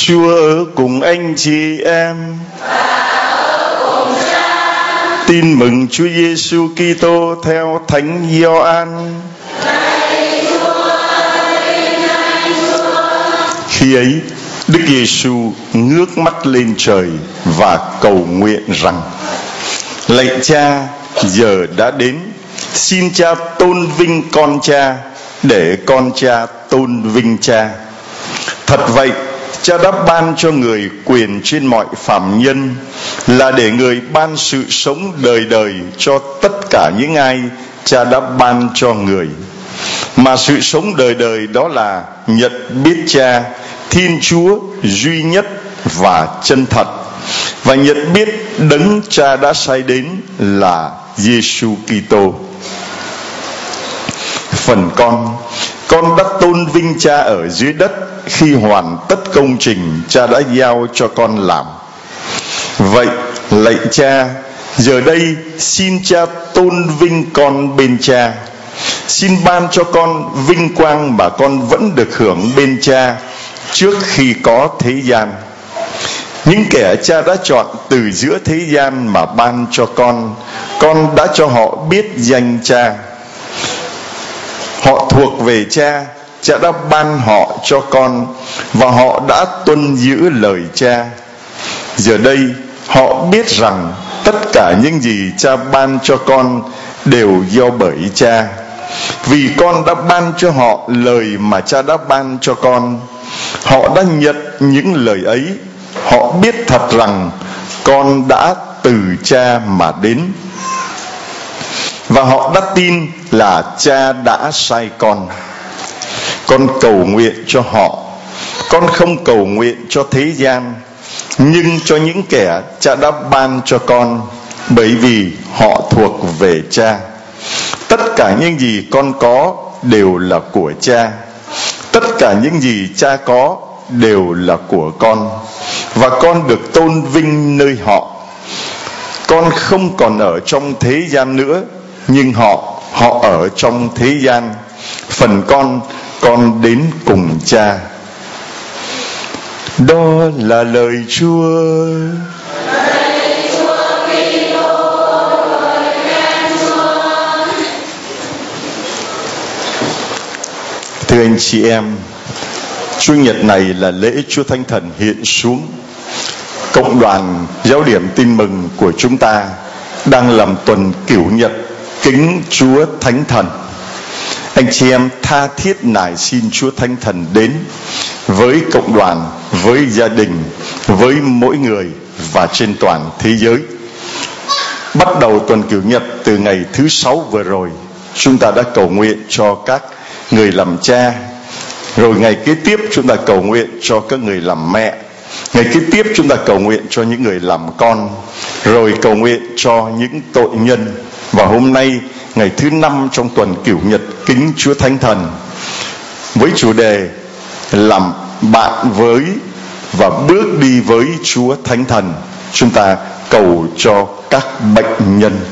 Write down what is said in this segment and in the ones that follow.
Chúa ở cùng anh chị em. Tin mừng Chúa Giêsu Kitô theo Thánh Gioan. Khi ấy, Đức Giêsu ngước mắt lên trời và cầu nguyện rằng: Lạy Cha, giờ đã đến, xin Cha tôn vinh con Cha, để con Cha tôn vinh Cha. Thật vậy, Cha đã ban cho người quyền trên mọi phàm nhân, là để người ban sự sống đời đời cho tất cả những ai Cha đã ban cho người. Mà sự sống đời đời đó là nhận biết Cha, Thiên Chúa duy nhất và chân thật, và nhận biết Đấng Cha đã sai đến là Giêsu Kitô. Phần con đã tôn vinh Cha ở dưới đất khi hoàn tất công trình Cha đã giao cho con làm. Vậy, lạy Cha, giờ đây xin Cha tôn vinh con bên Cha. Xin ban cho con vinh quang mà con vẫn được hưởng bên Cha trước khi có thế gian. Những kẻ Cha đã chọn từ giữa thế gian mà ban cho con đã cho họ biết danh Cha. Họ thuộc về Cha, Cha đã ban họ cho con, và họ đã tuân giữ lời Cha. Giờ đây họ biết rằng tất cả những gì Cha ban cho con đều do bởi Cha. Vì con đã ban cho họ lời mà Cha đã ban cho con, họ đã nhận những lời ấy. Họ biết thật rằng con đã từ Cha mà đến, và họ đã tin là Cha đã sai con. Con cầu nguyện cho họ. Con không cầu nguyện cho thế gian, nhưng cho những kẻ Cha đã ban cho con, bởi vì họ thuộc về Cha. Tất cả những gì con có đều là của Cha. Tất cả những gì Cha có đều là của con, và con được tôn vinh nơi họ. Con không còn ở trong thế gian nữa, nhưng họ ở trong thế gian. Phần con đến cùng Cha. Đó là lời Chúa. Thưa anh chị em, Chủ nhật này là lễ Chúa Thánh Thần hiện xuống. Cộng đoàn Giáo điểm Tin mừng của chúng ta đang làm tuần Cửu Nhật kính Chúa Thánh Thần. Anh chị em tha thiết nài xin Chúa Thánh Thần đến với cộng đoàn, với gia đình, với mỗi người và trên toàn thế giới. Bắt đầu tuần Cửu Nhật từ ngày thứ 6 vừa rồi, chúng ta đã cầu nguyện cho các người làm cha. Rồi ngày kế tiếp chúng ta cầu nguyện cho các người làm mẹ. Ngày kế tiếp chúng ta cầu nguyện cho những người làm con. Rồi cầu nguyện cho những tội nhân. Và hôm nay ngày thứ 5 trong tuần Cửu Nhật kính Chúa Thánh Thần, với chủ đề làm bạn với và bước đi với Chúa Thánh Thần, chúng ta cầu cho các bệnh nhân.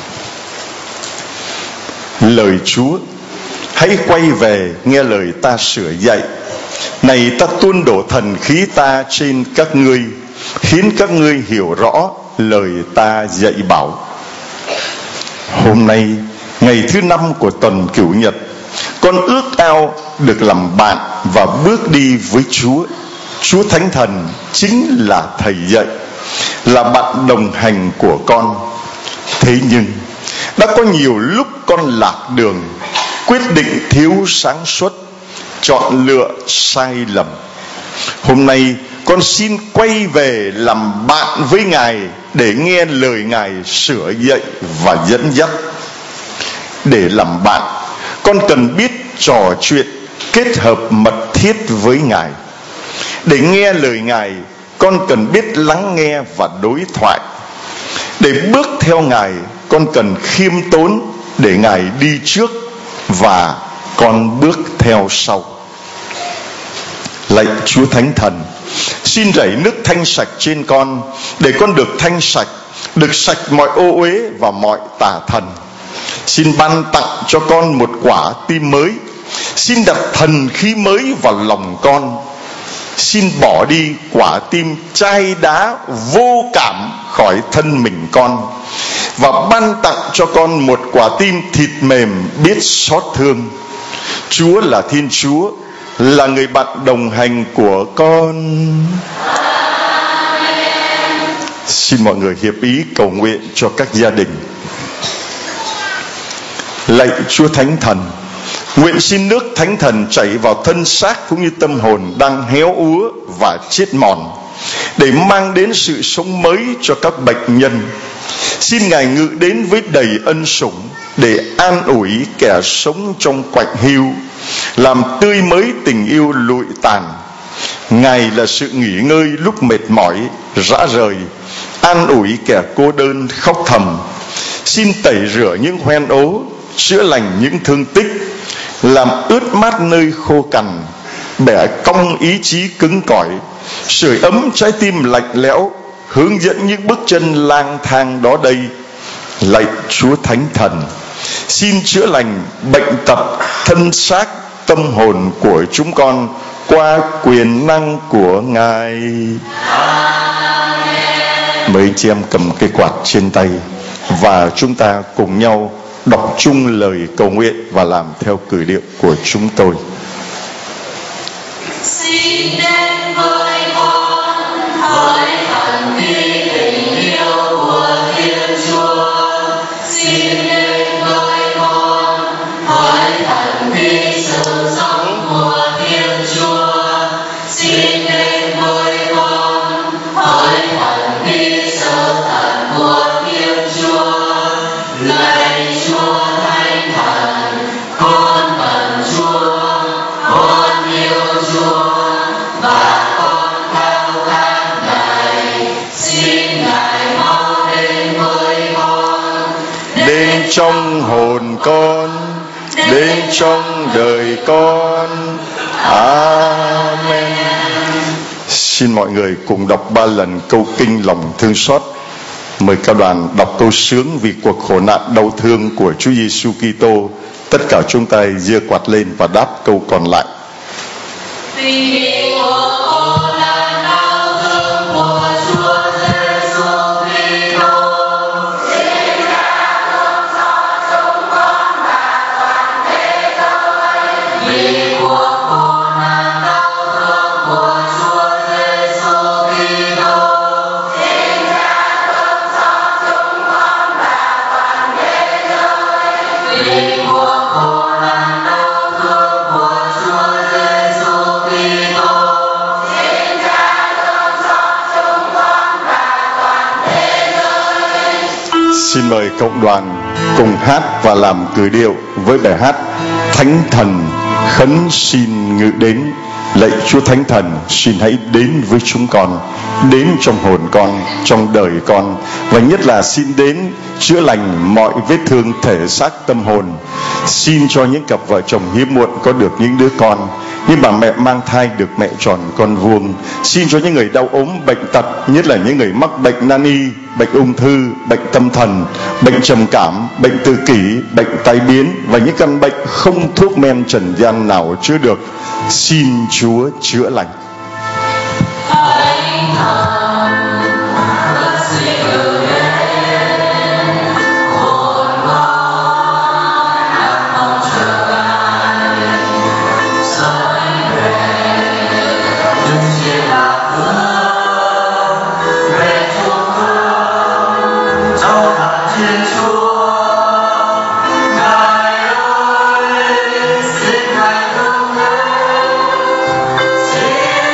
Lời Chúa: hãy quay về nghe lời ta sửa dạy. Này, ta tuôn đổ thần khí ta trên các ngươi, khiến các ngươi hiểu rõ lời ta dạy bảo. Hôm nay, ngày thứ 5 của tuần Cửu Nhật, con ước ao được làm bạn và bước đi với Chúa. Chúa Thánh Thần chính là thầy dạy, là bạn đồng hành của con. Thế nhưng đã có nhiều lúc con lạc đường, quyết định thiếu sáng suốt, chọn lựa sai lầm. Hôm nay con xin quay về làm bạn với Ngài, để nghe lời Ngài sửa dạy và dẫn dắt. Để làm bạn, con cần biết trò chuyện, kết hợp mật thiết với Ngài. Để nghe lời Ngài, con cần biết lắng nghe và đối thoại. Để bước theo Ngài, con cần khiêm tốn, để Ngài đi trước và con bước theo sau. Lạy Chúa Thánh Thần, xin rảy nước thanh sạch trên con, để con được thanh sạch, được sạch mọi ô uế và mọi tà thần. Xin ban tặng cho con một quả tim mới. Xin đặt thần khí mới vào lòng con. xin bỏ đi quả tim chai đá vô cảm khỏi thân mình con, và ban tặng cho con một quả tim thịt mềm biết xót thương. Chúa là Thiên Chúa, là người bạn đồng hành của con. Xin mọi người hiệp ý cầu nguyện cho các gia đình. Lạy Chúa Thánh Thần, nguyện xin nước Thánh Thần chảy vào thân xác cũng như tâm hồn đang héo úa và chết mòn, để mang đến sự sống mới cho các bệnh nhân. Xin Ngài ngự đến với đầy ân sủng, để an ủi kẻ sống trong quạnh hiu, làm tươi mới tình yêu lụi tàn. Ngài là sự nghỉ ngơi lúc mệt mỏi, rã rời, an ủi kẻ cô đơn khóc thầm. Xin tẩy rửa những hoen ố, chữa lành những thương tích, làm ướt mát nơi khô cằn, bẻ cong ý chí cứng cỏi, sưởi ấm trái tim lạnh lẽo, hướng dẫn những bước chân lang thang đó đây. Lạy Chúa Thánh Thần, xin chữa lành bệnh tật thân xác tâm hồn của chúng con qua quyền năng của Ngài. Mời anh chị em cầm cây quạt trên tay và chúng ta cùng nhau đọc chung lời cầu nguyện và làm theo cử điệu của chúng tôi. Xin đến với con hỡi thần khi tình yêu của Thiên Chúa. Xin đến với con hỡi thần khi sự sống của Thiên Chúa. Xin đến với con hỡi thần khi sự thật của Thiên Chúa. Lạy Chúa Thánh Thần, con cần Chúa, con yêu Chúa và con khao khát Ngài. Xin Ngài mau đến với con, Đến trong hồn con, đến trong đời con. Amen. Xin mọi người cùng đọc 3 lần câu kinh lòng thương xót. Mời cao đoàn đọc câu sướng vì cuộc khổ nạn đau thương của Chúa Giêsu Kitô. Tất cả chúng ta giơ quạt lên và đáp câu còn lại. vì của con là đau thương của Chúa Giêsu Kitô. Xin Cha thương xót chúng con và toàn thế giới. Vì của con là đau thương của Chúa Giêsu Kitô. Xin Cha thương xót chúng con và toàn thế giới. Vì của con là đau thương của Chúa Giêsu Kitô. Xin Cha thương xót chúng con và toàn thế giới. Xin mời cộng đoàn cùng hát và làm cử điệu với bài hát Thánh Thần khấn xin ngự đến. Lạy Chúa Thánh Thần, xin hãy đến với chúng con, đến trong hồn con, trong đời con, và nhất là xin đến chữa lành mọi vết thương thể xác tâm hồn. Xin cho những cặp vợ chồng hiếm muộn có được những đứa con, nhưng bà mẹ mang thai được mẹ tròn con vuông. Xin cho những người đau ốm bệnh tật, nhất là những người mắc bệnh nan y, bệnh ung thư, bệnh tâm thần, bệnh trầm cảm, bệnh tự kỷ, bệnh tai biến và những căn bệnh không thuốc men trần gian nào chữa được. Xin Chúa chữa lành. Thánh Thần rất xin ngự đến, hồn con đang mong chờ Ngài soi về, đừng chia lạc hướng về Chúa con trong thánh Thiên Chúa. Ngài ơi, xin Ngài hướng đến, xin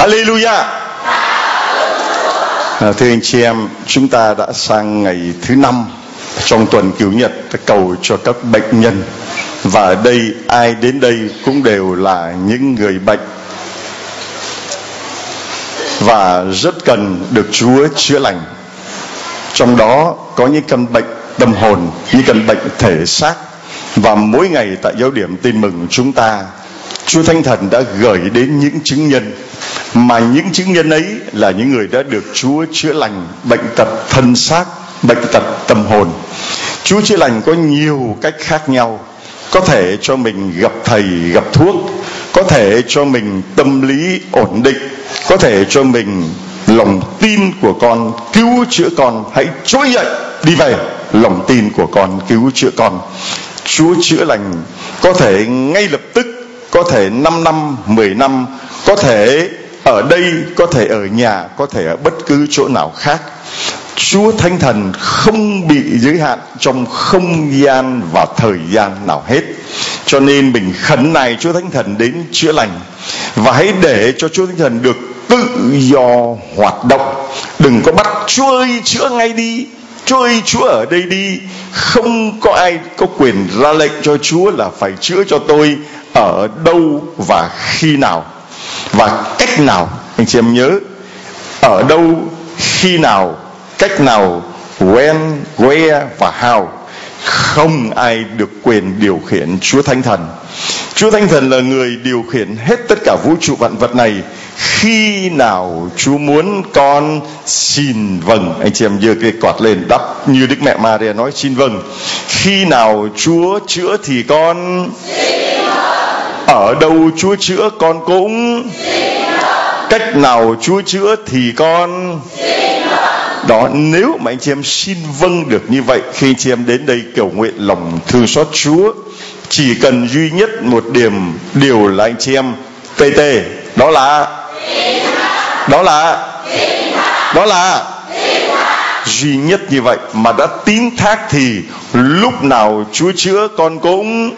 Hallelujah. Thưa anh chị em, chúng ta đã sang ngày thứ 5 trong tuần Cửu Nhật cầu cho các bệnh nhân. Và ở đây ai đến đây cũng đều là những người bệnh và rất cần được Chúa chữa lành. Trong đó có những căn bệnh tâm hồn, những căn bệnh thể xác. Và mỗi ngày tại giáo điểm Tin Mừng chúng ta, Chúa Thánh Thần đã gửi đến những chứng nhân, mà những chứng nhân ấy là những người đã được Chúa chữa lành bệnh tật thân xác, bệnh tật tâm hồn. Chúa chữa lành có nhiều cách khác nhau. Có thể cho mình gặp thầy, gặp thuốc. Có thể cho mình tâm lý ổn định. Có thể cho mình lòng tin của con cứu chữa con. Hãy trỗi dậy đi về. Lòng tin của con cứu chữa con. Chúa chữa lành có thể ngay lập tức, có thể 5 năm, 10 năm, có thể ở đây, có thể ở nhà, có thể ở bất cứ chỗ nào khác. Chúa Thánh Thần không bị giới hạn trong không gian và thời gian nào hết. Cho nên mình khấn nài Chúa Thánh Thần đến chữa lành. Và hãy để cho Chúa Thánh Thần được tự do hoạt động. Đừng có bắt Chúa ơi chữa ngay đi, Chúa ơi Chúa ở đây đi. Không có ai có quyền ra lệnh cho Chúa là phải chữa cho tôi ở đâu và khi nào và cách nào. Anh chị em nhớ, ở đâu, khi nào, cách nào, when, where và how. Không ai được quyền điều khiển Chúa Thánh Thần. Chúa Thánh Thần là người điều khiển hết tất cả vũ trụ vạn vật này. Khi nào Chúa muốn con xin vâng. Anh chị em giơ cái quạt lên đắp như Đức Mẹ Maria nói xin vâng. Khi nào Chúa chữa thì con xin vâng. Ở đâu Chúa chữa con cũng xin vâng. Cách nào Chúa chữa thì con xin vâng. Đó, nếu mà anh chị em xin vâng được như vậy, khi anh chị em đến đây cầu nguyện lòng thương xót Chúa, chỉ cần duy nhất một điều là anh chị em TT, đó là duy nhất như vậy mà đã tín thác thì lúc nào Chúa chữa con cũng,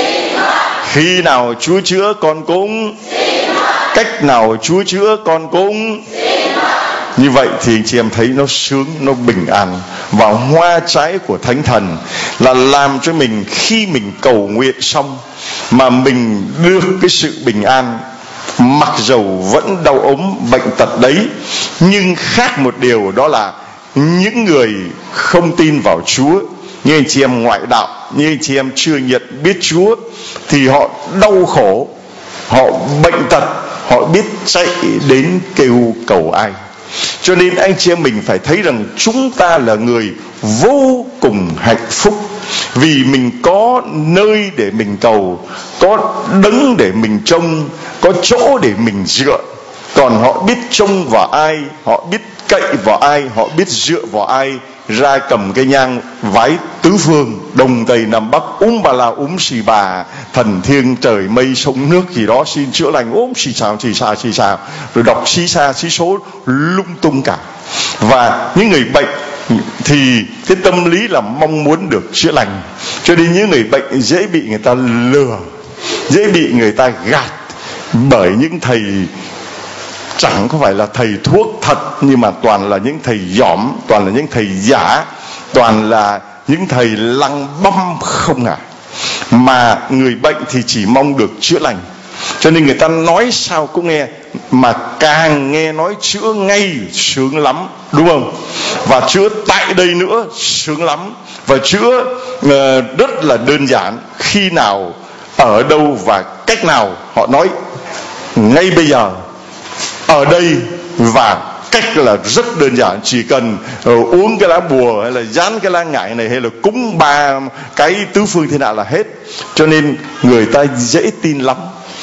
khi nào Chúa chữa con cũng, cách nào Chúa chữa con cũng. Như vậy thì anh chị em thấy nó sướng, nó bình an. Và hoa trái của Thánh Thần là làm cho mình khi mình cầu nguyện xong mà mình được cái sự bình an. Mặc dầu vẫn đau ốm bệnh tật đấy, nhưng khác một điều, đó là những người không tin vào Chúa, như anh chị em ngoại đạo, như anh chị em chưa nhận biết Chúa, thì họ đau khổ, họ bệnh tật, họ biết chạy đến kêu cầu ai. Cho nên anh chị em mình phải thấy rằng chúng ta là người vô cùng hạnh phúc, vì mình có nơi để mình cầu, có đấng để mình trông, có chỗ để mình dựa. Còn họ biết trông vào ai, họ biết cậy vào ai, họ biết dựa vào ai, ra cầm cái nhang vái tứ phương, đông tây nam bắc, bà la xì bà, thần thiêng trời mây sông nước gì đó xin chữa lành, xì xào, rồi đọc xí xa xí số lung tung cả. Và những người bệnh thì cái tâm lý là mong muốn được chữa lành, cho nên những người bệnh dễ bị người ta lừa, dễ bị người ta gạt bởi những thầy chẳng có phải là thầy thuốc thật, nhưng mà toàn là những thầy dỏm, toàn là những thầy giả, toàn là những thầy lăng băm không à. Mà người bệnh thì chỉ mong được chữa lành, cho nên người ta nói sao cũng nghe, mà càng nghe nói chữa ngay sướng lắm, đúng không? Và chữa tại đây nữa sướng lắm, và chữa rất là đơn giản. Khi nào, ở đâu và cách nào họ nói ngay bây giờ, ở đây và cách là rất đơn giản. Chỉ cần uống cái lá bùa, hay là dán cái lá ngải này, hay là cúng 3 cái tứ phương thế nào là hết. Cho nên người ta dễ tin lắm,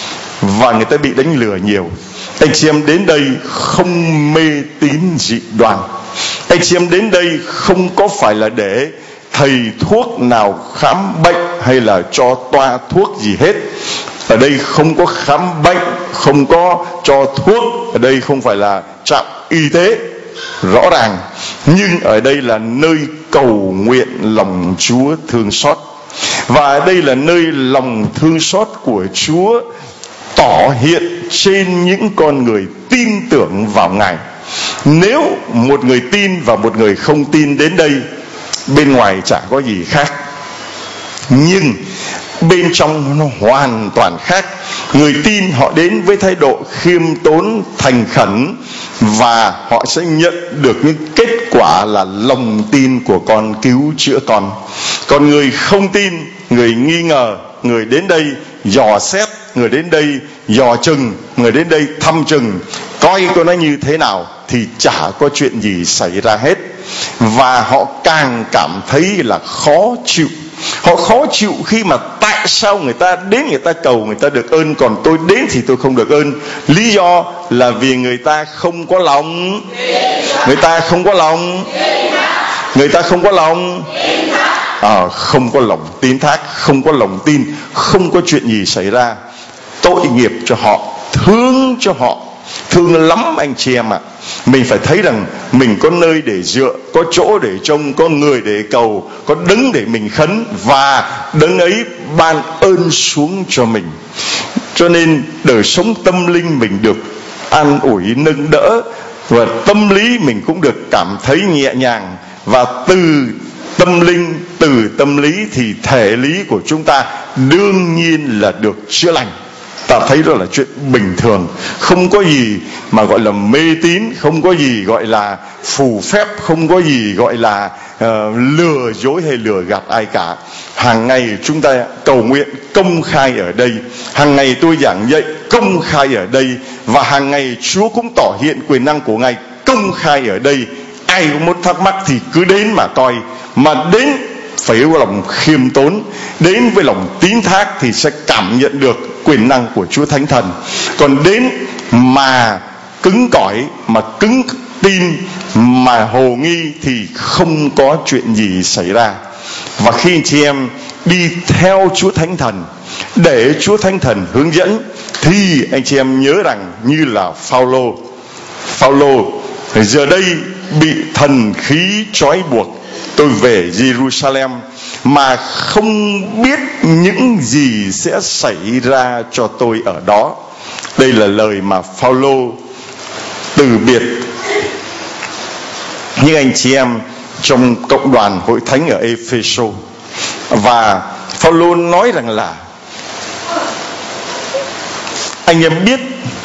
và người ta bị đánh lừa nhiều. Anh chị em đến đây không mê tín dị đoan. Anh chị em đến đây không có phải là để thầy thuốc nào khám bệnh hay là cho toa thuốc gì hết. Ở đây không có khám bệnh, không có cho thuốc. Ở đây không phải là trạm y tế, rõ ràng. Nhưng ở đây là nơi cầu nguyện lòng Chúa thương xót. Và ở đây là nơi lòng thương xót của Chúa tỏ hiện trên những con người tin tưởng vào Ngài. Nếu một người tin và một người không tin đến đây, bên ngoài chả có gì khác, nhưng bên trong nó hoàn toàn khác. Người tin họ đến với thái độ khiêm tốn, thành khẩn, và họ sẽ nhận được những kết quả là lòng tin của con cứu chữa con. Còn người không tin, người nghi ngờ, người đến đây dò xét, người đến đây dò chừng, người đến đây thăm chừng, coi nó như thế nào, thì chả có chuyện gì xảy ra hết. Và họ càng cảm thấy là khó chịu. Họ khó chịu khi mà tại sao người ta đến, người ta cầu, người ta được ơn, còn tôi đến thì tôi không được ơn. Lý do là vì người ta không có lòng. Người ta không có lòng. Người ta không có lòng. Không có lòng tín thác, không có lòng tin, không có chuyện gì xảy ra. Tội nghiệp cho họ, thương cho họ, thương lắm anh chị em ạ. Mình phải thấy rằng mình có nơi để dựa, có chỗ để trông, có người để cầu, có đấng để mình khấn, và đấng ấy ban ơn xuống cho mình. Cho nên đời sống tâm linh mình được an ủi nâng đỡ, và tâm lý mình cũng được cảm thấy nhẹ nhàng. Và từ tâm lý thì thể lý của chúng ta đương nhiên là được chữa lành. Ta thấy đó là chuyện bình thường, không có gì mà gọi là mê tín, không có gì gọi là phù phép, không có gì gọi là lừa dối hay lừa gạt ai cả. Hàng ngày chúng ta cầu nguyện công khai ở đây, hàng ngày tôi giảng dạy công khai ở đây, và hàng ngày Chúa cũng tỏ hiện quyền năng của Ngài công khai ở đây. Ai có muốn thắc mắc thì cứ đến mà coi, mà đến phải có lòng khiêm tốn, đến với lòng tín thác thì sẽ cảm nhận được quyền năng của Chúa Thánh Thần. Còn đến mà cứng cỏi, mà cứng tin, mà hồ nghi thì không có chuyện gì xảy ra. Và khi anh chị em đi theo Chúa Thánh Thần, để Chúa Thánh Thần hướng dẫn, thì anh chị em nhớ rằng như là Phaolô giờ đây bị thần khí trói buộc, tôi về Jerusalem mà không biết những gì sẽ xảy ra cho tôi ở đó. Đây là lời mà Phaolô từ biệt những anh chị em trong cộng đoàn hội thánh ở Epheso. Và Phaolô nói rằng là anh em biết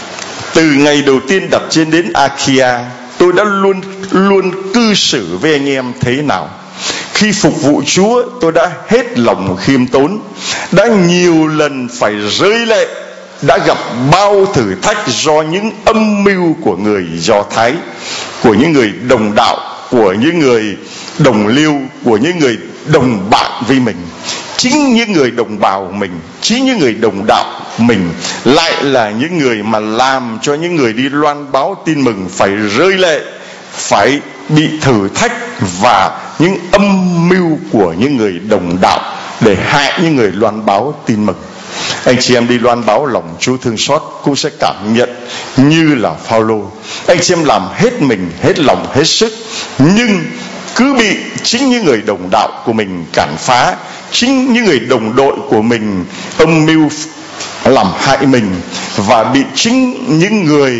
từ ngày đầu tiên đặt chân đến Achaia, tôi đã luôn cư xử với anh em thế nào. Khi phục vụ Chúa, tôi đã hết lòng khiêm tốn, đã nhiều lần phải rơi lệ, đã gặp bao thử thách do những âm mưu của người Do Thái, của những người đồng đạo, của những người đồng liêu, của những người đồng bạn với mình. Chính những người đồng bào mình, chính những người đồng đạo mình lại là những người mà làm cho những người đi loan báo tin mừng phải rơi lệ, phải bị thử thách, và những âm mưu của những người đồng đạo để hại những người loan báo tin mừng. Anh chị em đi loan báo lòng Chúa thương xót cũng sẽ cảm nhận như là Phaolô. Anh chị em làm hết mình, hết lòng, hết sức, nhưng cứ bị chính những người đồng đạo của mình cản phá, chính những người đồng đội của mình âm mưu làm hại mình, và bị chính những người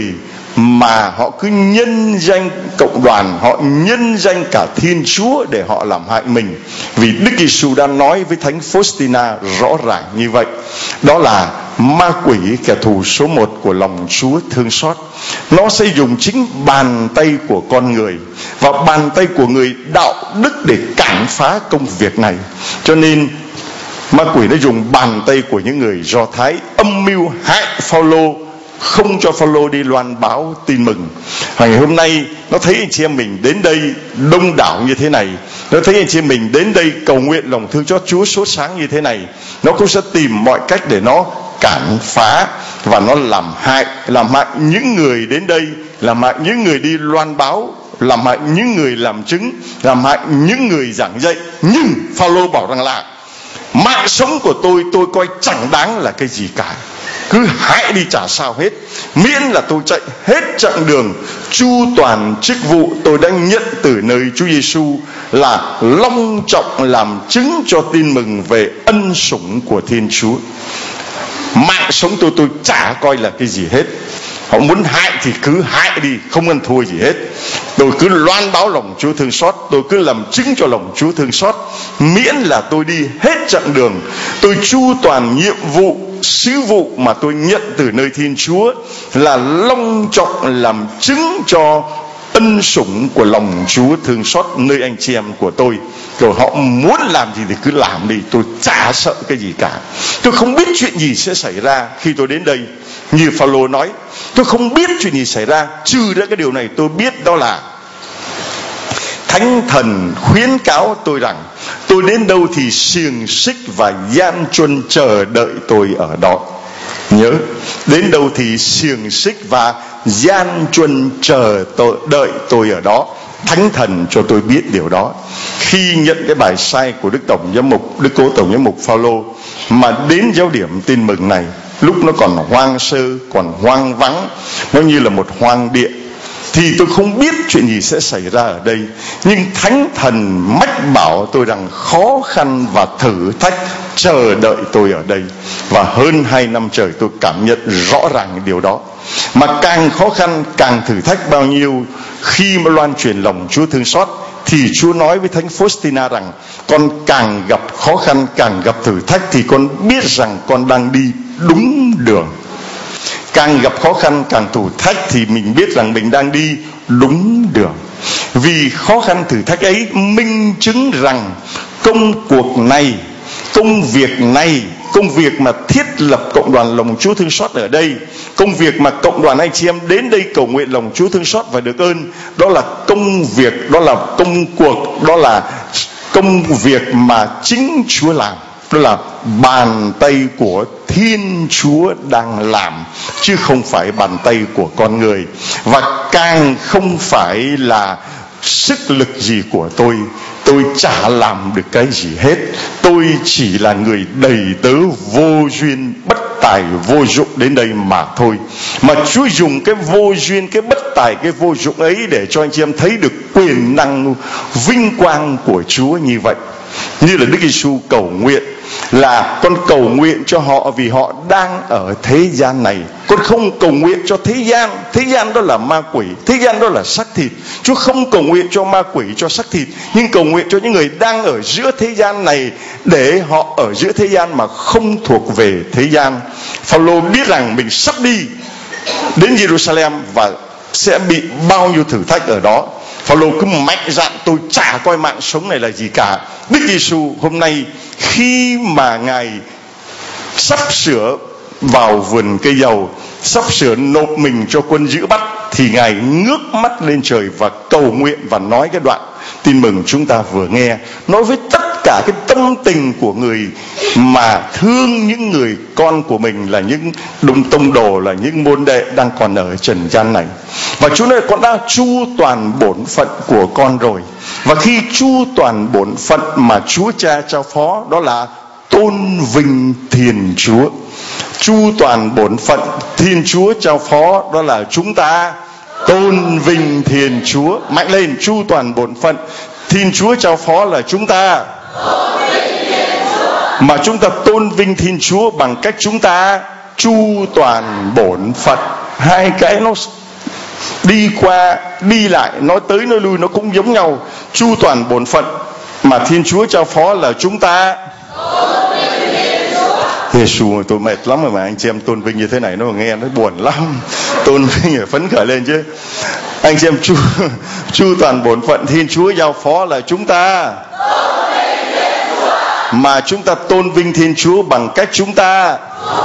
mà họ cứ nhân danh cộng đoàn, họ nhân danh cả Thiên Chúa để họ làm hại mình. Vì Đức Giêsu đã nói với Thánh Faustina rõ ràng như vậy, đó là ma quỷ, kẻ thù số 1 của lòng Chúa thương xót. Nó sẽ dùng chính bàn tay của con người và bàn tay của người đạo đức để cản phá công việc này. Cho nên ma quỷ đã dùng bàn tay của những người Do Thái âm mưu hại Phaolô, không cho Phaolô đi loan báo tin mừng. Ngày hôm nay nó thấy anh chị em mình đến đây đông đảo như thế này, nó thấy anh chị em mình đến đây cầu nguyện lòng thương cho Chúa sốt sáng như thế này, nó cũng sẽ tìm mọi cách để nó cản phá và nó làm hại những người đến đây, làm hại những người đi loan báo, làm hại những người làm chứng, làm hại những người giảng dạy. Nhưng Phaolô bảo rằng là mạng sống của tôi coi chẳng đáng là cái gì cả, cứ hãy đi chả sao hết, miễn là tôi chạy hết chặng đường chu toàn chức vụ tôi đã nhận từ nơi Chúa Giêsu, là long trọng làm chứng cho tin mừng về ân sủng của Thiên Chúa. Mạng sống tôi chả coi là cái gì hết. Họ muốn hại thì cứ hại đi, không ăn thua gì hết. Tôi cứ loan báo lòng Chúa thương xót, tôi cứ làm chứng cho lòng Chúa thương xót, miễn là tôi đi hết chặng đường, tôi chu toàn nhiệm vụ, sứ vụ mà tôi nhận từ nơi Thiên Chúa, là long trọng làm chứng cho ân sủng của lòng Chúa thương xót nơi anh chị em của tôi. Rồi họ muốn làm gì thì cứ làm đi, tôi chả sợ cái gì cả. Tôi không biết chuyện gì sẽ xảy ra khi tôi đến đây. Như Phaolô nói, tôi không biết chuyện gì xảy ra, trừ ra cái điều này tôi biết, đó là Thánh Thần khuyến cáo tôi rằng tôi đến đâu thì xiềng xích và gian truân chờ đợi tôi ở đó. Nhớ, đến đâu thì xiềng xích và gian truân chờ đợi tôi ở đó. Thánh Thần cho tôi biết điều đó. Khi nhận cái bài sai của Đức Cố Tổng giám mục Phaolô mà đến giáo điểm Tin Mừng này, lúc nó còn hoang sơ, còn hoang vắng, nó như là một hoang địa, thì tôi không biết chuyện gì sẽ xảy ra ở đây. Nhưng Thánh Thần mách bảo tôi rằng khó khăn và thử thách chờ đợi tôi ở đây. Và hơn 2 năm trời tôi cảm nhận rõ ràng điều đó. Mà càng khó khăn, càng thử thách bao nhiêu, khi mà loan truyền lòng Chúa thương xót, thì Chúa nói với Thánh Faustina rằng con càng gặp khó khăn, càng gặp thử thách, thì con biết rằng con đang đi đúng đường. Càng gặp khó khăn, càng thử thách thì mình biết rằng mình đang đi đúng đường. Vì khó khăn thử thách ấy minh chứng rằng công cuộc này, công việc mà thiết lập cộng đoàn lòng Chúa thương xót ở đây, công việc mà cộng đoàn anh chị em đến đây cầu nguyện lòng Chúa thương xót và được ơn, đó là công việc, đó là công cuộc, đó là công việc mà chính Chúa làm. Đó là bàn tay của Thiên Chúa đang làm, chứ không phải bàn tay của con người, và càng không phải là sức lực gì của tôi. Tôi chả làm được cái gì hết. Tôi chỉ là người đầy tớ vô duyên, bất tài, vô dụng đến đây mà thôi. Mà Chúa dùng cái vô duyên, cái bất tài, cái vô dụng ấy để cho anh chị em thấy được quyền năng, vinh quang của Chúa như vậy. Như là Đức Giêsu cầu nguyện là con cầu nguyện cho họ vì họ đang ở thế gian này. Con không cầu nguyện cho thế gian. Thế gian đó là ma quỷ, thế gian đó là xác thịt. Chúa không cầu nguyện cho ma quỷ, cho xác thịt, nhưng cầu nguyện cho những người đang ở giữa thế gian này, để họ ở giữa thế gian mà không thuộc về thế gian. Phaolô biết rằng mình sắp đi đến Jerusalem và sẽ bị bao nhiêu thử thách ở đó. Phaolô cứ mạnh dạn, tôi chả coi mạng sống này là gì cả. Đức Giêsu hôm nay khi mà Ngài sắp sửa vào vườn cây dầu, sắp sửa nộp mình cho quân giữ bắt, thì Ngài ngước mắt lên trời và cầu nguyện và nói cái đoạn Tin Mừng chúng ta vừa nghe, nói với tất cả cái tâm tình của người mà thương những người con của mình, là những đồng tông đồ, là những môn đệ đang còn ở trần gian này. Và Chúa nói con đã chu toàn bổn phận của con rồi. Và khi chu toàn bổn phận mà Chúa Cha trao phó, đó là tôn vinh Thiên Chúa. Chu toàn bổn phận Thiên Chúa trao phó, đó là chúng ta tôn vinh Thiên Chúa. Mạnh lên, chu toàn bổn phận Thiên Chúa trao phó là chúng ta mà chúng ta tôn vinh Thiên Chúa bằng cách chúng ta chu toàn bổn phận. Hai cái nó đi qua đi lại, nói tới nói lui nó cũng giống nhau. Chu toàn bổn phận mà Thiên Chúa trao phó là chúng ta Giêsu. Tôi mệt lắm rồi mà anh chị em tôn vinh như thế này nó nghe nó buồn lắm. Tôn vinh phải phấn khởi lên chứ. Anh chị em chu toàn bổn phận Thiên Chúa giao phó là chúng ta mà chúng ta tôn vinh Thiên Chúa bằng cách chúng ta.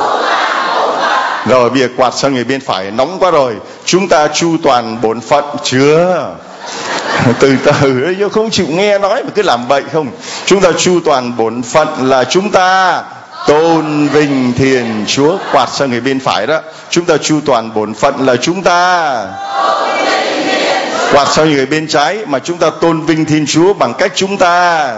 Rồi bây giờ quạt sang người bên phải, nóng quá rồi. Chúng ta chu toàn bổn phận chưa? Từ từ đấy, không chịu nghe nói mà cứ làm bậy không. Chúng ta chu toàn bổn phận là chúng ta tôn vinh Thiên Chúa. Quạt sang người bên phải đó. Chúng ta chu toàn bổn phận là chúng ta quạt sang người bên trái, mà chúng ta tôn vinh Thiên Chúa bằng cách chúng ta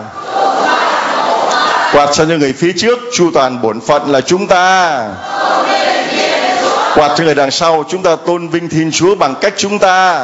quạt sang người phía trước. Chu toàn bổn phận là chúng ta quạt cho người đằng sau. Chúng ta tôn vinh Thiên Chúa bằng cách chúng ta.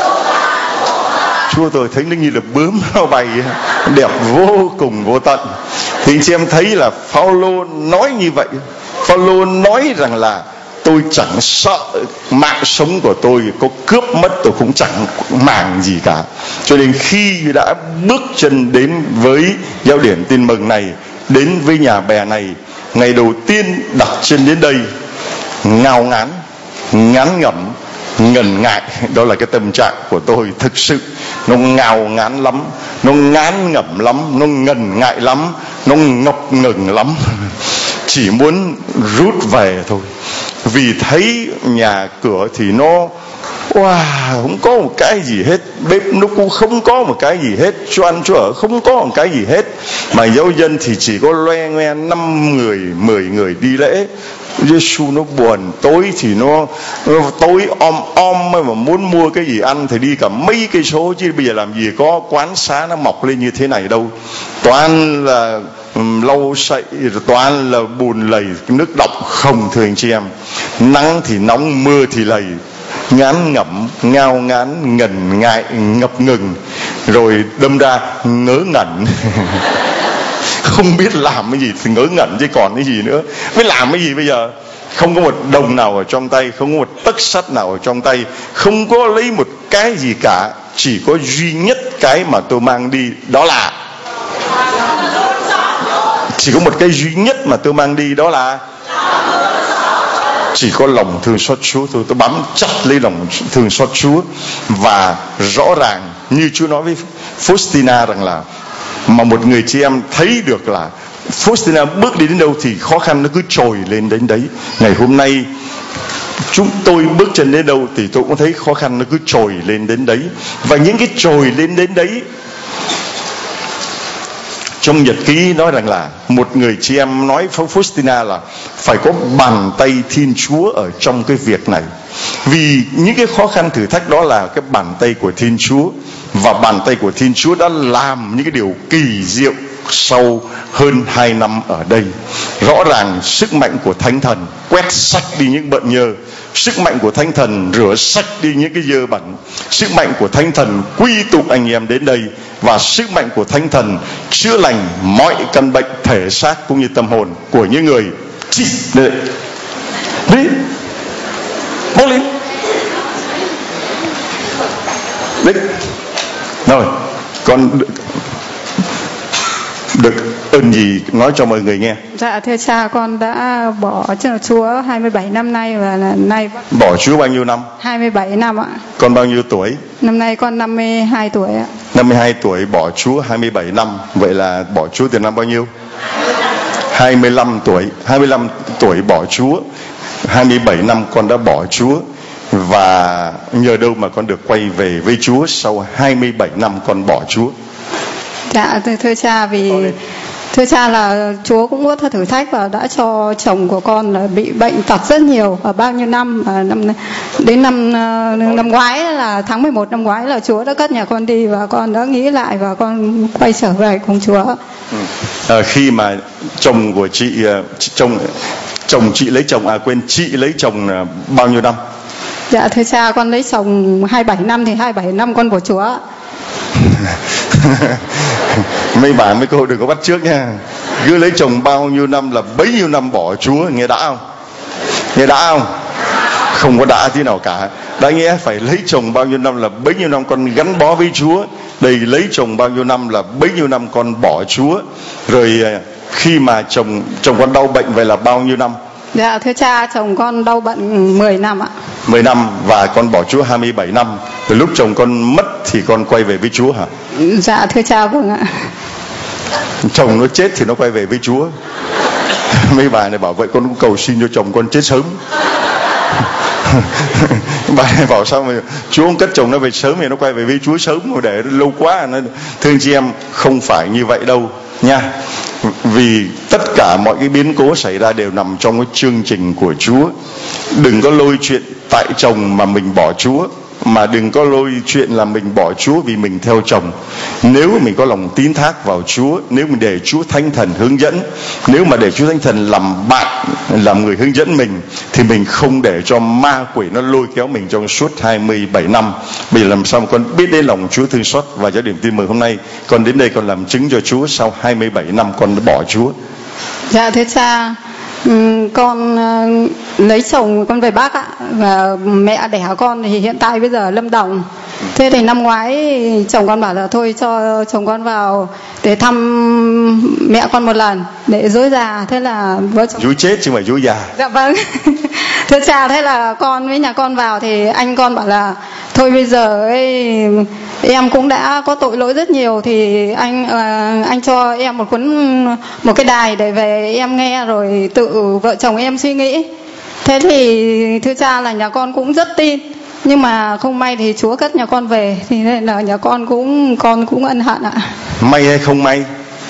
Chúa, tôi thấy nó như là bướm nó bay, đẹp vô cùng vô tận. Thì anh chị em thấy là Phaolô nói như vậy. Phaolô nói rằng là tôi chẳng sợ mạng sống của tôi có cướp mất, tôi cũng chẳng màng gì cả. Cho nên khi đã bước chân đến với giáo điểm Tin Mừng này, đến với nhà bè này, ngày đầu tiên đặt chân đến đây, ngao ngán, ngán ngẩm, ngần ngại. Đó là cái tâm trạng của tôi. Thực sự nó ngao ngán lắm, nó ngán ngẩm lắm, nó ngần ngại lắm, nó ngập ngừng lắm. Chỉ muốn rút về thôi. Vì thấy nhà cửa thì nó không có một cái gì hết, bếp nó cũng không có một cái gì hết, cho ăn cho ở không có một cái gì hết. Mà giáo dân thì chỉ có loe ngoe 5 người 10 người đi lễ. Giêsu nó buồn, tối thì nó tối om mà muốn mua cái gì ăn thì đi cả mấy cây số, chứ bây giờ làm gì có quán xá nó mọc lên như thế này đâu. Toàn là lau sậy, toàn là bùn lầy, nước đọng không, thưa anh chị em. Nắng thì nóng, mưa thì lầy, ngán ngẩm, ngao ngán, ngần ngại, ngập ngừng, rồi đâm ra ngớ ngẩn. Không biết làm cái gì thì ngớ ngẩn chứ còn cái gì nữa. Biết làm cái gì bây giờ? Không có một đồng nào ở trong tay, không có một tấc sắt nào ở trong tay, không có lấy một cái gì cả. Chỉ có duy nhất cái mà tôi mang đi, đó là chỉ có một cái duy nhất mà tôi mang đi, đó là chỉ có lòng thương xót Chúa thôi. Tôi bám chặt lấy lòng thương xót Chúa. Và rõ ràng như Chúa nói với Faustina rằng là mà một người chị em thấy được là Faustina bước đi đến đâu thì khó khăn nó cứ trồi lên đến đấy. Ngày hôm nay chúng tôi bước chân đến đâu thì tôi cũng thấy khó khăn nó cứ trồi lên đến đấy. Và những cái trồi lên đến đấy, trong nhật ký nói rằng là một người chị em nói Faustina là phải có bàn tay Thiên Chúa ở trong cái việc này. Vì những cái khó khăn thử thách đó là cái bàn tay của Thiên Chúa. Và bàn tay của Thiên Chúa đã làm những cái điều kỳ diệu sau hơn 2 năm ở đây. Rõ ràng sức mạnh của Thánh Thần quét sạch đi những bệnh nhơ, sức mạnh của Thánh Thần rửa sạch đi những cái dơ bẩn, sức mạnh của Thánh Thần quy tụ anh em đến đây, và sức mạnh của Thánh Thần chữa lành mọi căn bệnh thể xác cũng như tâm hồn của những người chị đi mau lên đi. Rồi con được ơn gì nói cho mọi người nghe. Dạ thưa cha, con đã bỏ Chúa 27 năm nay, và nay bỏ Chúa bao nhiêu năm? 27 năm ạ. Con bao nhiêu tuổi? Năm nay con 52 tuổi ạ. 52 tuổi bỏ Chúa 27 năm. Vậy là bỏ Chúa từ năm bao nhiêu? 25 tuổi. 25 tuổi bỏ Chúa, 27 năm con đã bỏ Chúa. Và nhờ đâu mà con được quay về với Chúa sau 27 năm con bỏ Chúa? Dạ thưa cha, vì thưa cha là Chúa cũng có thử thách và đã cho chồng của con là bị bệnh tật rất nhiều ở bao nhiêu năm. Đến năm ngoái là tháng 11 năm ngoái là Chúa đã cất nhà con đi, và con đã nghĩ lại và con quay trở về cùng Chúa. Khi mà chồng của chị chồng chị lấy chồng chị lấy chồng bao nhiêu năm? Dạ thưa cha, con lấy chồng 27 năm thì 27 năm con của Chúa. Mấy bạn mấy cô đừng có bắt trước nha. Cứ lấy chồng bao nhiêu năm là bấy nhiêu năm bỏ Chúa. Nghe đã không? Nghe đã không? Không có đã tí nào cả. Đã nghe phải lấy chồng bao nhiêu năm là bấy nhiêu năm con gắn bó với Chúa. Đây lấy chồng bao nhiêu năm là bấy nhiêu năm con bỏ Chúa. Rồi khi mà chồng con đau bệnh vậy là bao nhiêu năm? Dạ thưa cha, chồng con đau bệnh 10 năm ạ. 10 năm và con bỏ Chúa 27 năm. Từ lúc chồng con mất thì con quay về với Chúa hả? Dạ thưa cha, vâng ạ. Chồng nó chết thì nó quay về với Chúa. Mấy bà này bảo vậy con cũng cầu xin cho chồng con chết sớm. Bà này bảo sao mà Chúa không cất chồng nó về sớm thì nó quay về với Chúa sớm, rồi để lâu quá. Thưa anh chị em, không phải như vậy đâu nha. Vì tất cả mọi cái biến cố xảy ra đều nằm trong cái chương trình của Chúa. Đừng có lôi chuyện tại chồng mà mình bỏ Chúa, mà đừng có lôi chuyện là mình bỏ Chúa vì mình theo chồng. Nếu mình có lòng tín thác vào Chúa, nếu mình để Chúa Thánh Thần hướng dẫn, nếu mà để Chúa Thánh Thần làm bạn, làm người hướng dẫn mình, thì mình không để cho ma quỷ nó lôi kéo mình trong suốt 27 năm. Bây giờ làm sao mà con biết đến lòng Chúa thương xót. Và giáo điểm Tin Mừng hôm nay con đến đây con làm chứng cho Chúa sau 27 năm con đã bỏ Chúa. Dạ thưa cha, Con lấy chồng con về Bắc ạ, và mẹ đẻ con thì hiện tại bây giờ ở Lâm Đồng. Thế thì năm ngoái chồng con bảo là thôi cho chồng con vào để thăm mẹ con một lần để dối già. Thế là vợ chồng Dối chết chứ không phải dối già. Dạ vâng. Thưa cha, thế là con với nhà con vào thì anh con bảo là thôi bây giờ ấy, em cũng đã có tội lỗi rất nhiều, thì anh cho em một cái đài để về em nghe rồi tự vợ chồng em suy nghĩ. Thế thì thưa cha là nhà con cũng rất tin, nhưng mà không may thì Chúa cất nhà con về, thì nên là nhà con cũng ân hận ạ. May hay không may?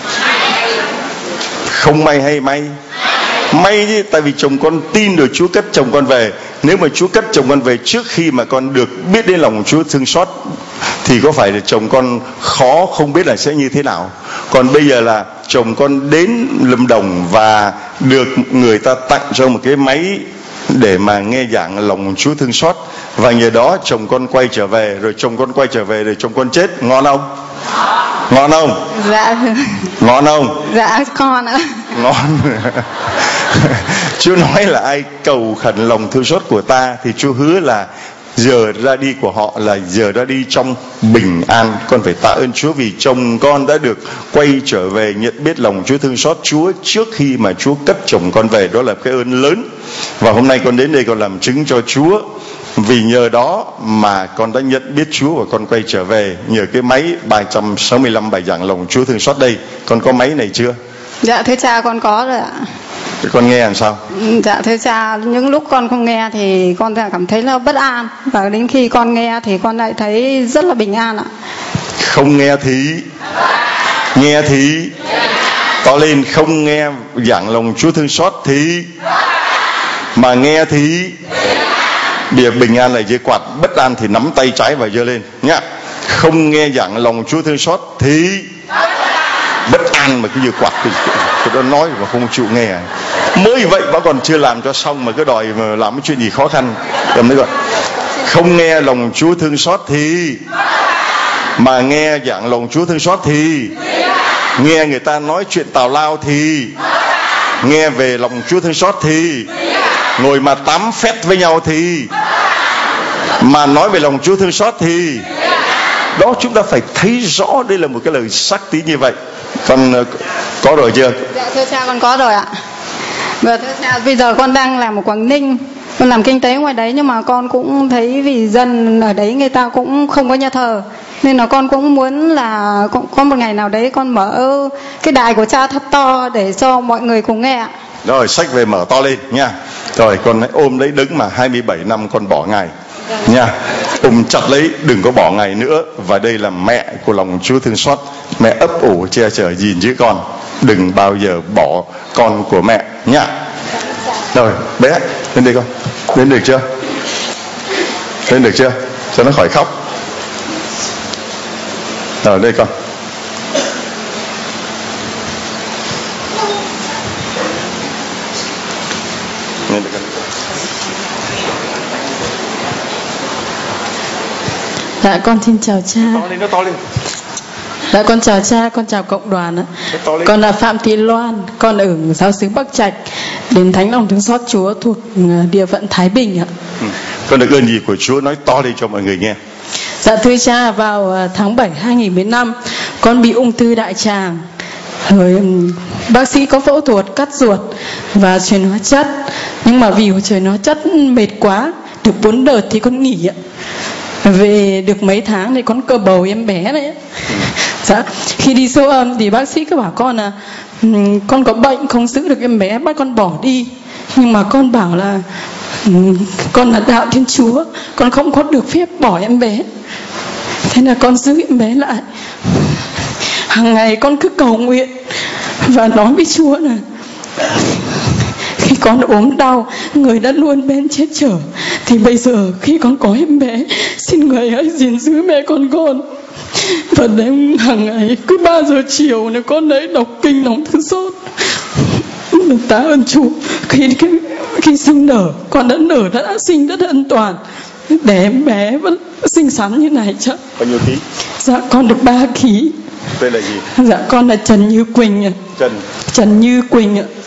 Không may hay may? May chứ, tại vì chồng con tin được Chúa cất chồng con về. Nếu mà Chúa cất chồng con về trước khi mà con được biết đến lòng Chúa thương xót thì có phải là chồng con khó không biết là sẽ như thế nào. Còn bây giờ là chồng con đến Lâm Đồng và được người ta tặng cho một cái máy để mà nghe giảng lòng Chúa thương xót, và nhờ đó chồng con quay trở về, rồi chồng con quay trở về rồi chồng con chết. Ngon không? Ngon không? Dạ. Ngon không? Dạ con ạ. Ngon. Chúa nói là ai cầu khẩn lòng thương xót của ta thì Chúa hứa là giờ ra đi của họ là giờ ra đi trong bình an. Con phải tạ ơn Chúa vì chồng con đã được quay trở về nhận biết lòng Chúa thương xót Chúa trước khi mà Chúa cất chồng con về. Đó là cái ơn lớn. Và hôm nay con đến đây con làm chứng cho Chúa, vì nhờ đó mà con đã nhận biết Chúa và con quay trở về nhờ cái máy 365 bài giảng lòng Chúa thương xót đây. Con có máy này chưa? Dạ thưa cha con có rồi ạ. Con nghe làm sao? Dạ thưa cha, những lúc con không nghe thì con cảm thấy là bất an, và đến khi con nghe thì con lại thấy rất là bình an ạ. Không nghe thì nghe thì to lên. Không nghe giảng lòng Chúa thương xót thì mà nghe thì bìa bình an là dây quạt, bất an thì nắm tay trái và giơ lên nhá. Không nghe giảng lòng Chúa thương xót thì bất an, mà cứ như quạt thì nó nói mà không chịu nghe. Mới vậy vẫn còn chưa làm cho xong mà cứ đòi mà làm cái chuyện gì khó khăn. Cầm đấy gọi. Không nghe lòng Chúa thương xót thì mà nghe giảng lòng Chúa thương xót thì nghe người ta nói chuyện tào lao thì nghe về lòng Chúa thương xót thì ngồi mà tám phét với nhau thì mà nói về lòng Chúa thương xót thì đó, chúng ta phải thấy rõ đây là một cái lời sắc tí như vậy. Con có rồi chưa? Dạ thưa cha con có rồi ạ. Và thưa cha, bây giờ con đang làm ở Quảng Ninh, con làm kinh tế ngoài đấy, nhưng mà con cũng thấy vì dân ở đấy người ta cũng không có nhà thờ, nên là con cũng muốn là có một ngày nào đấy con mở cái đài của cha thật to để cho mọi người cùng nghe ạ. Rồi sách về mở to lên nha. Rồi con hãy ôm lấy đứng mà 27 năm con bỏ ngày nha, ôm chặt lấy, đừng có bỏ ngày nữa. Và đây là mẹ của lòng Chúa thương xót, mẹ ấp ủ che chở gìn giữ con, đừng bao giờ bỏ con của mẹ nha. Rồi bé lên đây con, lên được chưa? Lên được chưa? Cho nó khỏi khóc. Rồi đây con. Lên được con. Dạ con xin chào cha. Nó to lên. Dạ con chào cha, con chào cộng đoàn ạ. Con là Phạm Thị Loan, con ở giáo xứ Bắc Trạch, đền Thánh Lòng Thương Xót Chúa thuộc địa phận Thái Bình ạ. Con được ơn gì của Chúa nói to lên cho mọi người nghe. Dạ thưa cha, vào tháng 7 2015 con bị ung thư đại tràng. Rồi bác sĩ có phẫu thuật cắt ruột và truyền hóa chất, nhưng mà vì truyền hóa chất mệt quá, được 4 đợt thì con nghỉ ạ. Về được mấy tháng thì con cơ bầu em bé đấy. Dạ, khi đi siêu âm thì bác sĩ cứ bảo con là con có bệnh không giữ được em bé, bắt con bỏ đi. Nhưng mà con bảo là con là đạo Thiên Chúa, con không có được phép bỏ em bé. Thế là con giữ em bé lại. Hàng ngày con cứ cầu nguyện và nói với Chúa là khi con ốm đau, người đã luôn bên che chở, thì bây giờ khi con có em bé, xin người hãy gìn giữ mẹ con. Và đến hàng ngày cứ 3 giờ chiều này con ấy đọc kinh lòng thương xót. Tạ ơn Chúa, khi sinh nở, con đã nở, đã sinh rất an toàn, để em bé vẫn xinh xắn như này chứ. Bao nhiêu ký? Dạ con được 3 ký. Tên là gì? Dạ con là Trần Như Quỳnh. Trần Như Quỳnh ạ.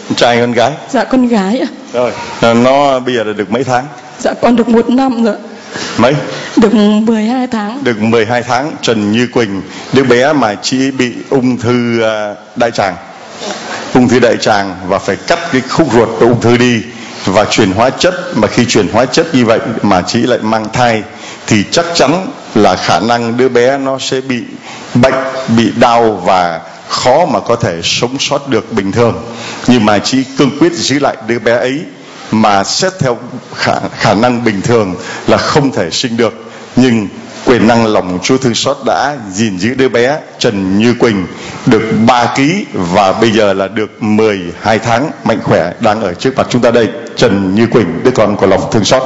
Trai con gái? Dạ con gái ạ. Rồi, nó bây giờ là được mấy tháng? Dạ con được 1 năm rồi. Mấy? Được 12 tháng. Được 12 tháng. Trần Như Quỳnh, đứa bé mà chị bị ung thư đại tràng. Ung thư đại tràng và phải cắt cái khúc ruột của ung thư đi và chuyển hóa chất. Mà khi chuyển hóa chất như vậy mà chị lại mang thai thì chắc chắn là khả năng đứa bé nó sẽ bị bệnh, bị đau và khó mà có thể sống sót được bình thường. Nhưng mà chị cương quyết giữ lại đứa bé ấy, mà xét theo khả năng bình thường là không thể sinh được. Nhưng quyền năng lòng Chúa thương xót đã gìn giữ đứa bé Trần Như Quỳnh được 3 ký và bây giờ là được 12 tháng, mạnh khỏe, đang ở trước mặt chúng ta đây. Trần Như Quỳnh, đứa con của lòng thương xót.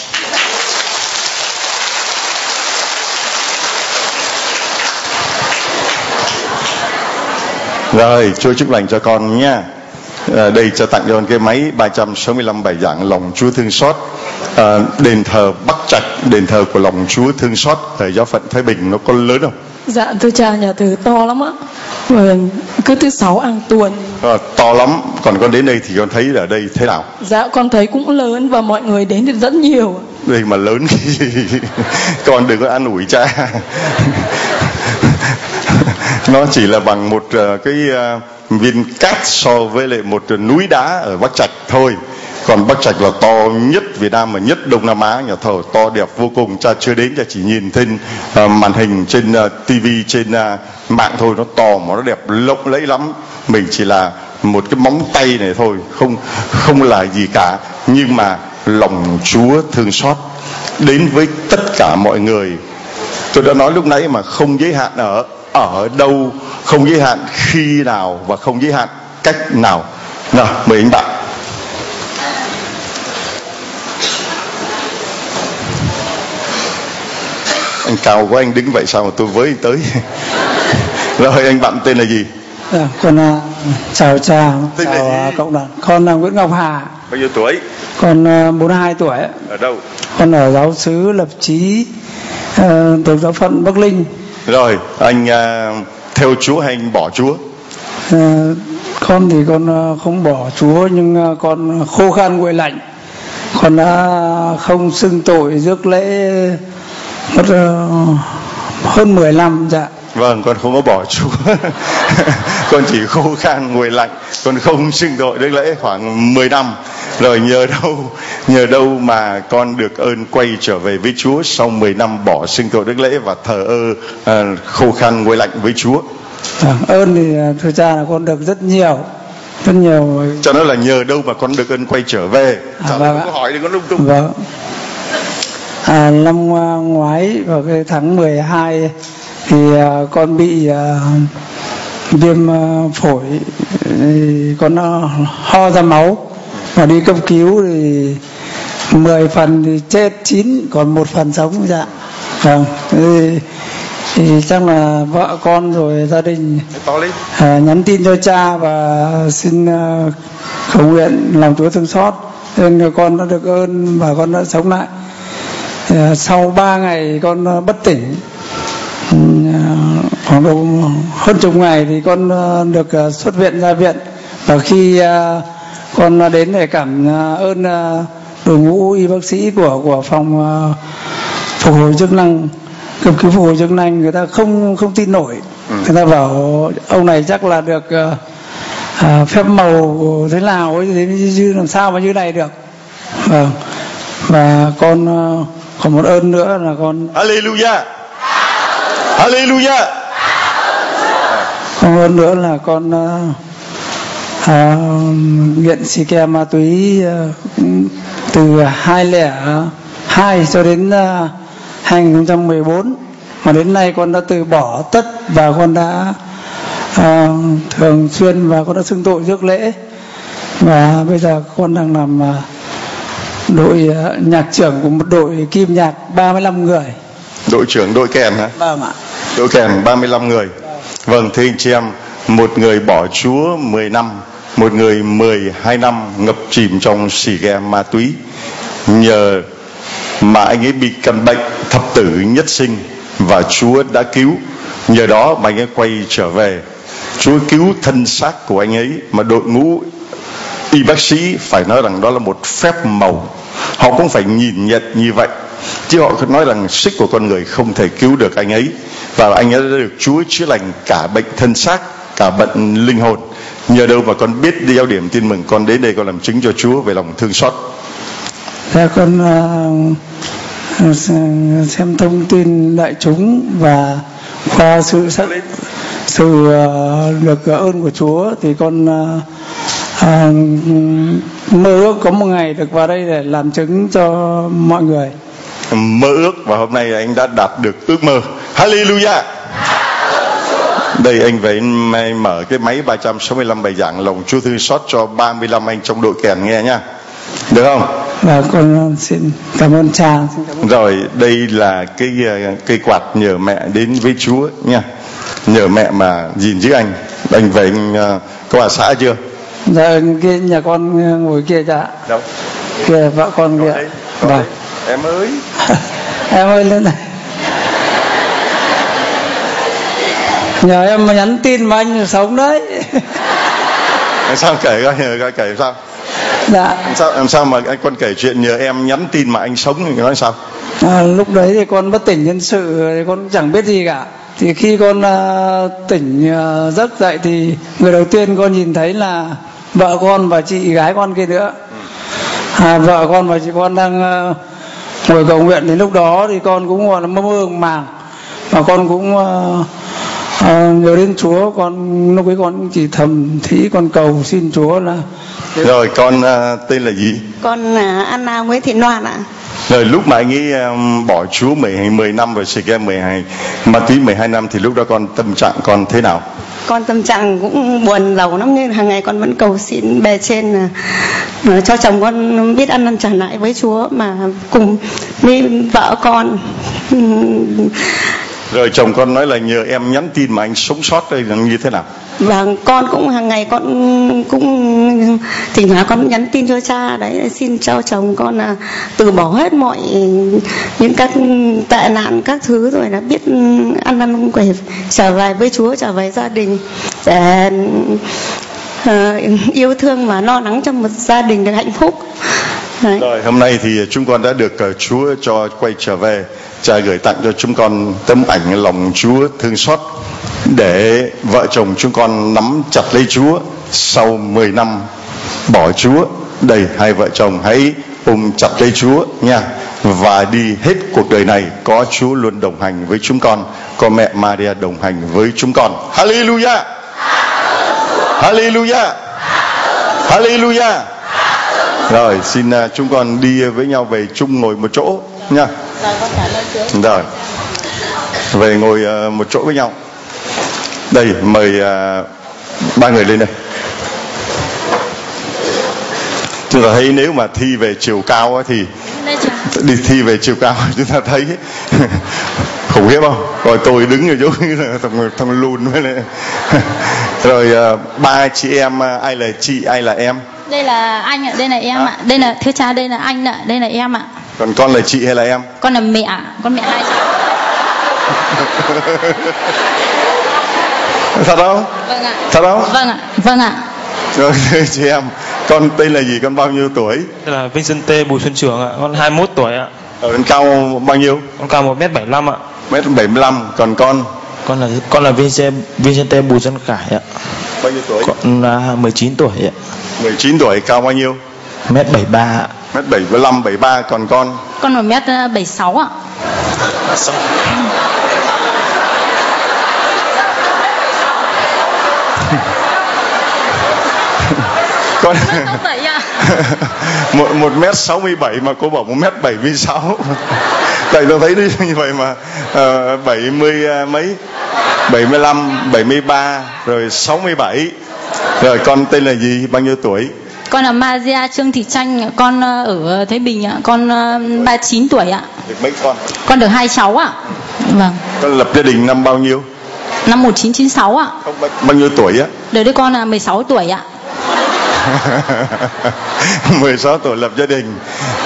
Rồi, Chúa chúc lành cho con nha. Đây cho tặng cho con cái máy 365 bài giảng lòng Chúa thương xót. Đền thờ Bắc Trạch, đền thờ của lòng Chúa thương xót ở giáo phận Thái Bình nó có lớn không? Dạ thưa cha, nhà thờ to lắm ạ. Cứ thứ 6 hàng tuần. To lắm. Còn con đến đây thì con thấy ở đây thế nào? Dạ con thấy cũng lớn và mọi người đến thì rất nhiều. Đây mà lớn con đừng có an ủi cha. Nó chỉ là bằng một cái viên cát so với lại một núi đá ở Bắc Trạch thôi. Còn Bắc Trạch là to nhất Việt Nam và nhất Đông Nam Á. Nhà thờ to đẹp vô cùng. Cha chưa đến, cha chỉ nhìn trên màn hình, trên tivi, trên mạng thôi. Nó to mà nó đẹp lộng lẫy lắm. Mình chỉ là một cái móng tay này thôi, không là gì cả. Nhưng mà lòng Chúa thương xót đến với tất cả mọi người. Tôi đã nói lúc nãy mà không giới hạn ở đâu, không giới hạn khi nào và không giới hạn cách nào. Nào, mời anh bạn. Anh cao quá, anh đứng vậy sao mà tôi với tới. Rồi, anh bạn tên là gì? Con chào cha, chào cộng đoàn. Con là Nguyễn Ngọc Hà. Bao nhiêu tuổi? Con 42 tuổi. Ở đâu? Con ở giáo xứ Lập Chí, thuộc giáo phận Bắc Linh. Rồi, anh theo Chúa hay anh bỏ Chúa? Con thì con không bỏ Chúa, nhưng con khô khan nguội lạnh. Con đã không xưng tội rước lễ mất hơn 10 năm. Dạ. Vâng, con không có bỏ Chúa. Con chỉ khô khan nguội lạnh, con không xưng tội rước lễ khoảng 10 năm. Rồi nhờ đâu mà con được ơn quay trở về với Chúa sau 10 năm bỏ xưng tội rước lễ và thờ khô khan nguội lạnh với Chúa. Ơn thì thưa cha là con được rất nhiều. Cho nó là nhờ đâu mà con được ơn quay trở về. Vâng, có hỏi đừng có lung tung. Vâng. Năm ngoái vào cái tháng 12 thì con bị viêm phổi, con ho ra máu mà đi cấp cứu thì 10 phần thì chết 9, còn 1 phần sống. Dạ. Vâng. Thì chắc là vợ con rồi gia đình nhắn tin cho cha và xin cầu nguyện lòng Chúa thương xót, nên con đã được ơn và con đã sống lại. Sau 3 ngày con bất tỉnh, khoảng độ hơn chục ngày thì con được xuất viện ra viện. Và khi con đến để cảm ơn đội ngũ y bác sĩ của phòng phục hồi chức năng, cấp cứu phục hồi chức năng, người ta không tin nổi. Người ta bảo ông này chắc là được phép màu thế nào ấy, chứ làm sao mà như này được. Vâng. Và con còn một ơn nữa là con Hallelujah. Hallelujah. Còn ơn nữa là con nghiện xì ke ma túy từ 2002 cho đến 2014, mà đến nay con đã từ bỏ tất và con đã thường xuyên và con đã xưng tội rước lễ. Và bây giờ con đang làm đội nhạc trưởng của một đội kim nhạc 35 người. Đội trưởng đội kèn hả? Vâng ạ. Đội kèn 35 người. Vâng, thưa anh chị em, một người bỏ Chúa 10 năm, một người 12 năm ngập chìm trong xì ke ma túy. Nhờ mà anh ấy bị căn bệnh thập tử nhất sinh và Chúa đã cứu. Nhờ đó mà anh ấy quay trở về. Chúa cứu thân xác của anh ấy, mà đội ngũ y bác sĩ phải nói rằng đó là một phép màu. Họ cũng phải nhìn nhận như vậy, chứ họ nói rằng sức của con người không thể cứu được anh ấy, và anh ấy đã được Chúa chữa lành cả bệnh thân xác, cả bệnh linh hồn. Nhờ đâu mà con biết đi giao điểm tin mừng, con đến đây con làm chứng cho Chúa về lòng thương xót. Dạ, con xem thông tin đại chúng và qua sự được ơn của Chúa thì con mơ ước có một ngày được vào đây để làm chứng cho mọi người. Mơ ước, và hôm nay anh đã đạt được ước mơ. Hallelujah. Đây anh phải mở cái máy 365 bài giảng lòng Chúa thương xót cho 35 anh trong đội kèn nghe nhá, được không? Và con xin cảm ơn cha. Rồi đây là cây quạt nhờ mẹ đến với Chúa nha, nhờ mẹ mà gìn giữ anh. Anh về anh có bà xã chưa? Dạ, kia nhà con ngồi kia cha. Đâu? Kia vợ con kia. Vâng. Em ơi. Em ơi lên này. Nhờ em mà nhắn tin mà anh sống đấy. Sao kể coi, kể sao? Dạ. Làm sao mà anh con kể chuyện nhờ em nhắn tin mà anh sống thì nói sao? Lúc đấy thì con bất tỉnh nhân sự, thì con chẳng biết gì cả. Thì khi con tỉnh giấc dậy thì người đầu tiên con nhìn thấy là vợ con và chị gái con kia nữa. Vợ con và chị con đang ngồi cầu nguyện, thì lúc đó thì con cũng gọi là mơ màng, và con cũng nhớ đến Chúa. Con lúc ấy con chỉ thầm thí, con cầu xin Chúa là. Rồi con tên là gì? Con là Anna Nguyễn Thị Loan ạ. Rồi lúc mà anh ấy bỏ Chúa 10 năm rồi xịt em 12 ma túy 12 năm thì lúc đó con tâm trạng con thế nào? Con tâm trạng cũng buồn rầu lắm, nhưng hàng ngày con vẫn cầu xin bề trên là cho chồng con biết ăn năn trả lại với Chúa, mà cùng với vợ con. Rồi chồng con nói là nhờ em nhắn tin mà anh sống sót đây là như thế nào? Và con cũng hàng ngày con cũng thỉnh thoảng con nhắn tin cho cha đấy, xin cho chồng con là từ bỏ hết mọi những các tệ nạn các thứ, rồi là biết ăn năn quẩy, trở về với Chúa, trở về gia đình để yêu thương và lo lắng cho một gia đình được hạnh phúc. Đấy. Rồi hôm nay thì chúng con đã được Chúa cho quay trở về. Cha gửi tặng cho chúng con tấm ảnh lòng Chúa thương xót để vợ chồng chúng con nắm chặt lấy Chúa sau 10 năm bỏ Chúa. Đây, hai vợ chồng hãy ôm chặt lấy Chúa nha, và đi hết cuộc đời này có Chúa luôn đồng hành với chúng con, có mẹ Maria đồng hành với chúng con. Hallelujah. Hallelujah. Hallelujah. Rồi xin chúng con đi với nhau về chung ngồi một chỗ nha. Rồi về ngồi một chỗ với nhau. Đây mời ba người lên đây. Chúng ta thấy nếu mà thi về chiều cao thì đi thi về chiều cao chúng ta thấy khủng khiếp không? Rồi tôi đứng ở chỗ thằng lùn với này. Rồi ba chị em, ai là chị ai là em? Đây là anh ạ, đây là em ạ. Đây là thưa cha, đây là anh ạ, đây là em ạ. Còn con là chị hay là em? Con là mẹ, con mẹ hai cháu. Thật không? Vâng ạ. Thật không? Vâng ạ, vâng ạ. Rồi chị em, con tên là gì, con bao nhiêu tuổi? Đây là Vincent T. Bùi Xuân Trường ạ, con 21 tuổi ạ. Con cao bao nhiêu? Con cao 1m75 ạ. 1m75. Còn con? Con là Vincent T. Bùi Xuân Khải ạ. Bao nhiêu tuổi? Con là 19 tuổi ạ. 19 tuổi, cao bao nhiêu? 1m73 ạ. 1m75, 73. Còn con? Con 1m76 ạ. Con vậy ạ. 1m67 mà cô bảo 1m76. Tại tôi thấy như vậy mà 70 mấy, 75, 73, rồi 67. Rồi con tên là gì, bao nhiêu tuổi? Con là Maria Trương Thị Tranh, con ở Thái Bình ạ, con 39 tuổi ạ. Được mấy con? Con được 2 cháu ạ. Vâng. Con lập gia đình năm bao nhiêu? Năm 1996 ạ. Không, bao nhiêu tuổi á? Đời đứa con là 16 tuổi ạ. 16 tuổi lập gia đình.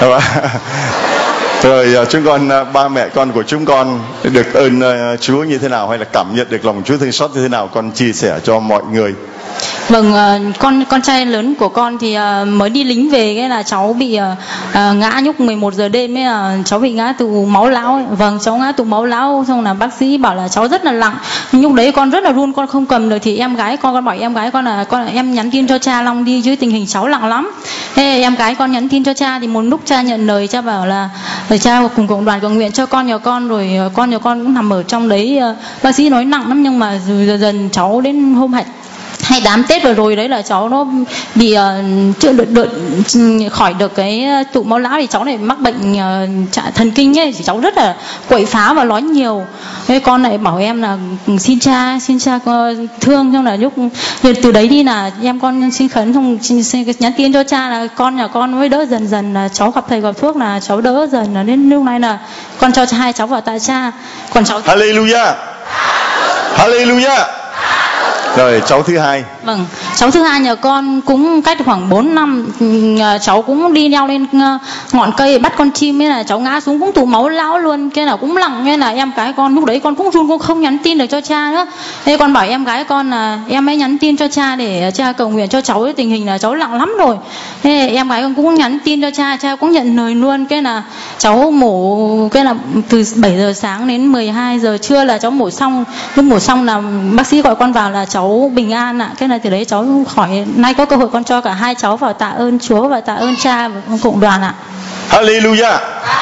Rồi chúng con, ba mẹ con của chúng con được ơn Chúa như thế nào, hay là cảm nhận được lòng Chúa thương xót như thế nào, con chia sẻ cho mọi người. Vâng, con trai lớn của con thì mới đi lính về, cái là cháu bị ngã lúc 11 giờ đêm ấy, cháu bị ngã từ máu lão ấy. Vâng, cháu ngã từ máu lão, xong là bác sĩ bảo là cháu rất là nặng. Lúc đấy con rất là run, con không cầm được, thì em gái con bảo em gái con là em nhắn tin cho cha Long đi chứ tình hình cháu nặng lắm. Thế em gái con nhắn tin cho cha, thì một lúc cha nhận lời, cha bảo là cha cùng cộng đoàn cầu nguyện cho con nhà con, rồi con nhà con cũng nằm ở trong đấy. Bác sĩ nói nặng lắm, nhưng mà dần dần cháu đến hôm 28 Tết vừa rồi đấy là cháu nó bị chưa được khỏi được cái tụ máu lão, thì cháu này mắc bệnh thần kinh ấy, thì cháu rất là quậy phá và nói nhiều. Thế con lại bảo em là xin cha thương, xong là lúc từ đấy đi là em con xin khấn, xong nhắn tin cho cha là con nhà con mới đỡ dần dần, là cháu gặp thầy gặp thuốc là cháu đỡ dần, là đến lúc này là con cho hai cháu vào tại cha. Còn cháu Hallelujah, Hallelujah. Rồi cháu thứ hai. Vâng, cháu thứ hai nhà con cũng cách khoảng 4 năm, cháu cũng đi leo lên ngọn cây bắt con chim ấy, là cháu ngã xuống cũng tụ máu lão luôn, cái là cũng lặng, cái là em gái con lúc đấy con cũng run, con không nhắn tin được cho cha nữa. Thế con bảo em gái con là em ấy nhắn tin cho cha để cha cầu nguyện cho cháu, tình hình là cháu nặng lắm rồi. Thế em gái con cũng nhắn tin cho cha cũng nhận lời luôn, cái là cháu mổ, cái là từ 7 giờ sáng đến 12 giờ trưa là cháu mổ xong. Lúc mổ xong là bác sĩ gọi con vào là cháu bình an ạ. Cái này từ đấy cháu khỏi, nay có cơ hội con cho cả hai cháu vào tạ ơn Chúa và tạ ơn cha và cộng đoàn ạ. Hallelujah.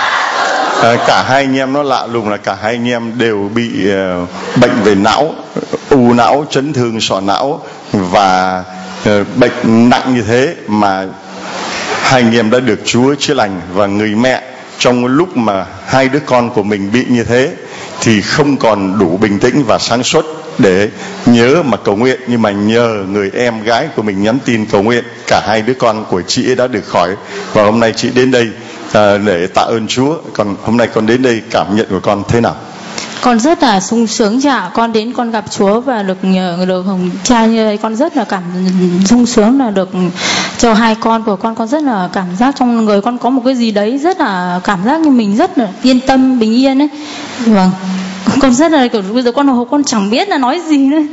Cả hai anh em nó lạ lùng là cả hai anh em đều bị bệnh về não, u não, chấn thương sọ não và bệnh nặng như thế mà hai anh em đã được Chúa chữa lành. Và người mẹ trong lúc mà hai đứa con của mình bị như thế thì không còn đủ bình tĩnh và sáng suốt để nhớ mà cầu nguyện, nhưng mà nhờ người em gái của mình nhắn tin cầu nguyện, cả hai đứa con của chị ấy đã được khỏi. Và hôm nay chị đến đây để tạ ơn Chúa. Còn hôm nay con đến đây, cảm nhận của con thế nào? Con rất là sung sướng cha, con đến con gặp Chúa và được nhờ được cha như thế, con rất là sung sướng là được cho hai con của con rất là cảm giác trong người con có một cái gì đấy rất là cảm giác như mình rất là yên tâm bình yên ấy. Vâng, con rất là kiểu bây giờ con chẳng biết là nói gì nữa.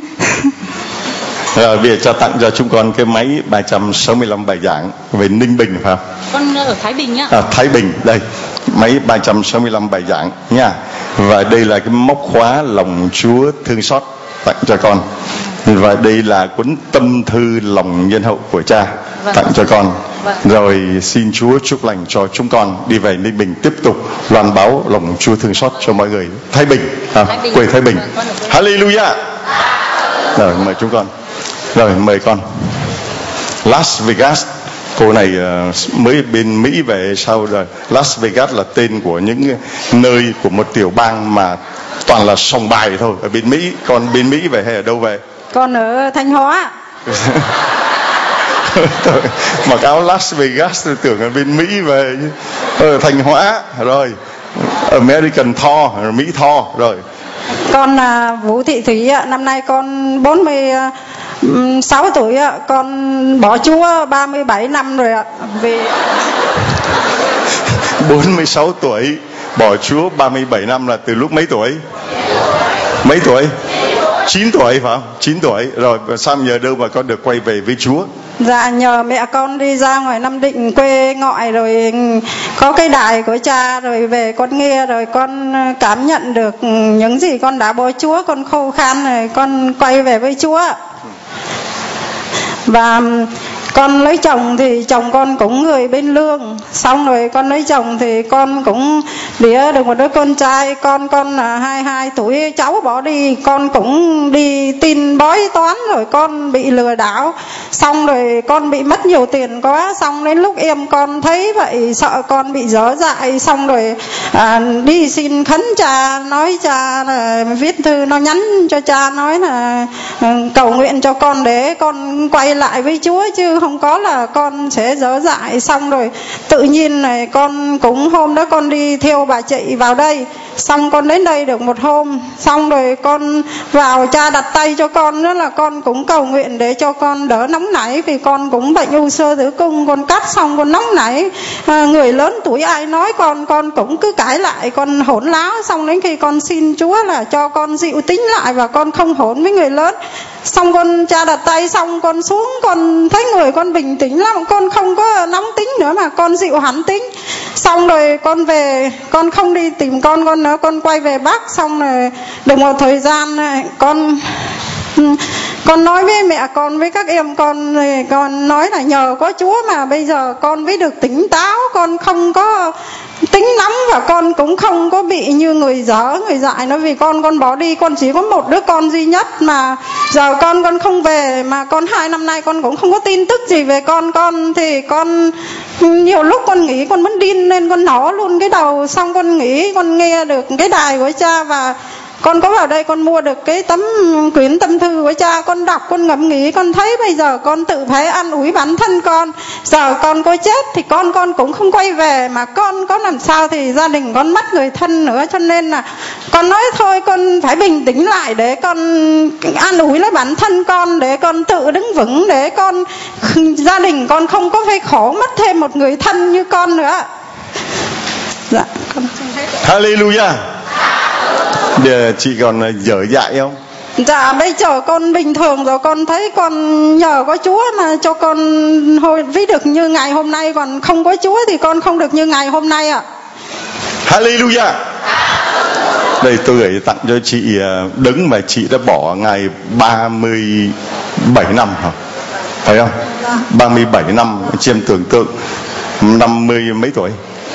Rồi bây giờ cho tặng cho chúng con cái máy 365 bài giảng về Ninh Bình phải không? Con ở Thái Bình nhá. Thái Bình đây, máy 365 bài giảng nha. Và đây là cái móc khóa lòng Chúa thương xót tặng cho con. Và đây là cuốn tâm thư lòng nhân hậu của cha tặng cho con. Rồi xin Chúa chúc lành cho chúng con đi về Ninh Bình tiếp tục loan báo lòng Chúa thương xót cho mọi người. Thái Bình, quê Thái Bình. Hallelujah. Rồi mời chúng con. Rồi mời con. Las Vegas, cô này mới bên Mỹ về sau rồi. Las Vegas là tên của những nơi của một tiểu bang mà toàn là sòng bài thôi ở bên Mỹ. Con bên Mỹ về hay ở đâu về? Con ở Thanh Hóa. Mặc áo Las Vegas tôi tưởng ở bên Mỹ về. Ở Thanh Hóa rồi. American Thor, Mỹ Thor rồi. Con là Vũ Thị Thúy ạ, năm nay con 46 tuổi ạ, con bỏ Chúa 37 năm rồi ạ. Vì 46 tuổi bỏ Chúa 37 năm là từ lúc mấy tuổi? Mấy tuổi? 9 tuổi phải không? 9 tuổi rồi sao nhờ đâu mà con được quay về với Chúa? Dạ nhờ mẹ con đi ra ngoài Nam Định quê ngoại, rồi có cái đài của cha rồi về con nghe, rồi con cảm nhận được những gì con đã bỏ Chúa, con khô khan rồi con quay về với Chúa. Và con lấy chồng thì chồng con cũng người bên Lương, xong rồi con lấy chồng thì con cũng đĩa được một đứa con trai, con là 22 tuổi, cháu bỏ đi, con cũng đi tin bói toán rồi con bị lừa đảo, xong rồi con bị mất nhiều tiền quá, xong đến lúc em con thấy vậy sợ con bị dở dại, xong rồi đi xin khấn cha, nói cha là viết thư nó nhắn cho cha nói là cầu nguyện cho con để con quay lại với Chúa chứ không có là con sẽ dở dại. Xong rồi tự nhiên này con cũng hôm đó con đi theo bà chị vào đây, xong con đến đây được một hôm, xong rồi con vào cha đặt tay cho con, đó là con cũng cầu nguyện để cho con đỡ nóng nảy, vì con cũng bệnh u xơ tử cung, con cắt xong con nóng nảy, người lớn tuổi ai nói con cũng cứ cãi lại, con hỗn láo, xong đến khi con xin Chúa là cho con dịu tính lại và con không hỗn với người lớn. Xong con cha đặt tay xong con xuống, con thấy người con bình tĩnh lắm, con không có nóng tính nữa mà con dịu hẳn tính. Xong rồi con về, con không đi tìm con nữa, con quay về Bắc. Xong rồi được một thời gian con nói với mẹ con với các em con nói là nhờ có Chúa mà bây giờ con mới được tỉnh táo, con không có tính lắm và con cũng không có bị như người dở người dại nữa. Vì con bỏ đi, con chỉ có một đứa con duy nhất mà giờ con không về, mà con 2 năm nay con cũng không có tin tức gì về con thì con nhiều lúc con nghĩ con muốn điên lên, con nổ luôn cái đầu. Xong con nghĩ con nghe được cái đài của cha và con có vào đây con mua được cái quyển tâm thư của cha, con đọc, con ngẫm nghĩ, con thấy bây giờ con tự phải an ủi bản thân con. Giờ con có chết thì con cũng không quay về, mà con có làm sao thì gia đình con mất người thân nữa. Cho nên là con nói thôi, con phải bình tĩnh lại để con an ủi lấy bản thân con, để con tự đứng vững, để gia đình con không có phải khổ mất thêm một người thân như con nữa. Dạ, con Hallelujah. Để chị còn dở dại không? Dạ bây giờ con bình thường rồi, con thấy con nhờ có Chúa mà cho con ví được như ngày hôm nay, còn không có Chúa thì con không được như ngày hôm nay ạ. Hallelujah. Đây tôi gửi tặng cho chị đứng mà chị đã bỏ ngày 37 năm hả? Phải không? 37 năm, chị em tưởng tượng 50 mấy tuổi?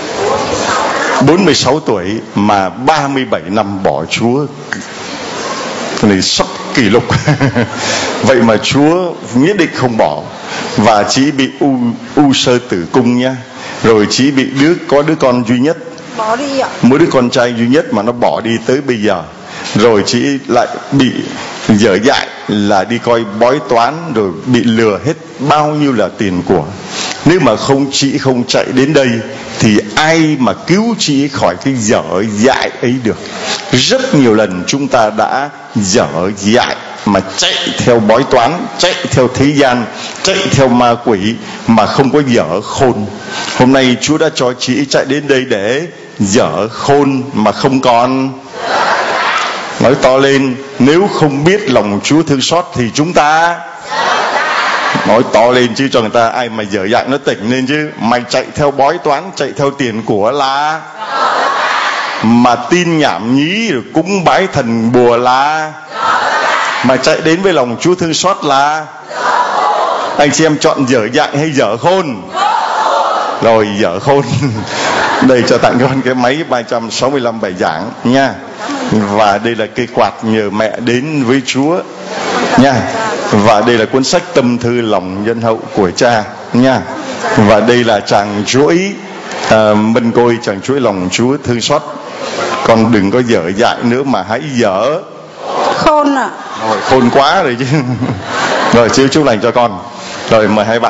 46 tuổi mà 37 năm bỏ Chúa, cái này sắp kỷ lục. Vậy mà Chúa nhất định không bỏ. Và chị bị u sơ tử cung nha, rồi chị bị có đứa con duy nhất, bỏ đi ạ, mỗi đứa con trai duy nhất mà nó bỏ đi tới bây giờ. Rồi chị lại bị dở dại là đi coi bói toán, rồi bị lừa hết bao nhiêu là tiền của. Nếu mà chị không chạy đến đây thì ai mà cứu chị khỏi cái dở dại ấy được. Rất nhiều lần chúng ta đã dở dại mà chạy theo bói toán, chạy theo thế gian, chạy theo ma quỷ mà không có dở khôn. Hôm nay Chúa đã cho chị chạy đến đây để dở khôn mà không còn. Nói to lên, nếu không biết lòng Chúa thương xót thì chúng ta nói to lên chứ cho người ta, ai mà dở dại nó tỉnh lên chứ. Mày chạy theo bói toán, chạy theo tiền của là, mà tin nhảm nhí rồi cúng bái thần bùa là, mà chạy đến với lòng Chúa thương xót là. Anh chị em chọn dở dại hay dở khôn? Rồi dở khôn. Đây cho tặng con cái máy 365 bài giảng nha. Và đây là cây quạt nhờ mẹ đến với Chúa nha. Và đây là cuốn sách tâm thư lòng nhân hậu của cha nha. Và đây là tràng chuỗi Minh Côi, tràng chuỗi lòng Chúa thương xót. Con đừng có dở dại nữa mà hãy dở khôn ạ. Rồi, khôn quá rồi chứ. Rồi chiếu chúc lành cho con. Rồi mời hai bạn.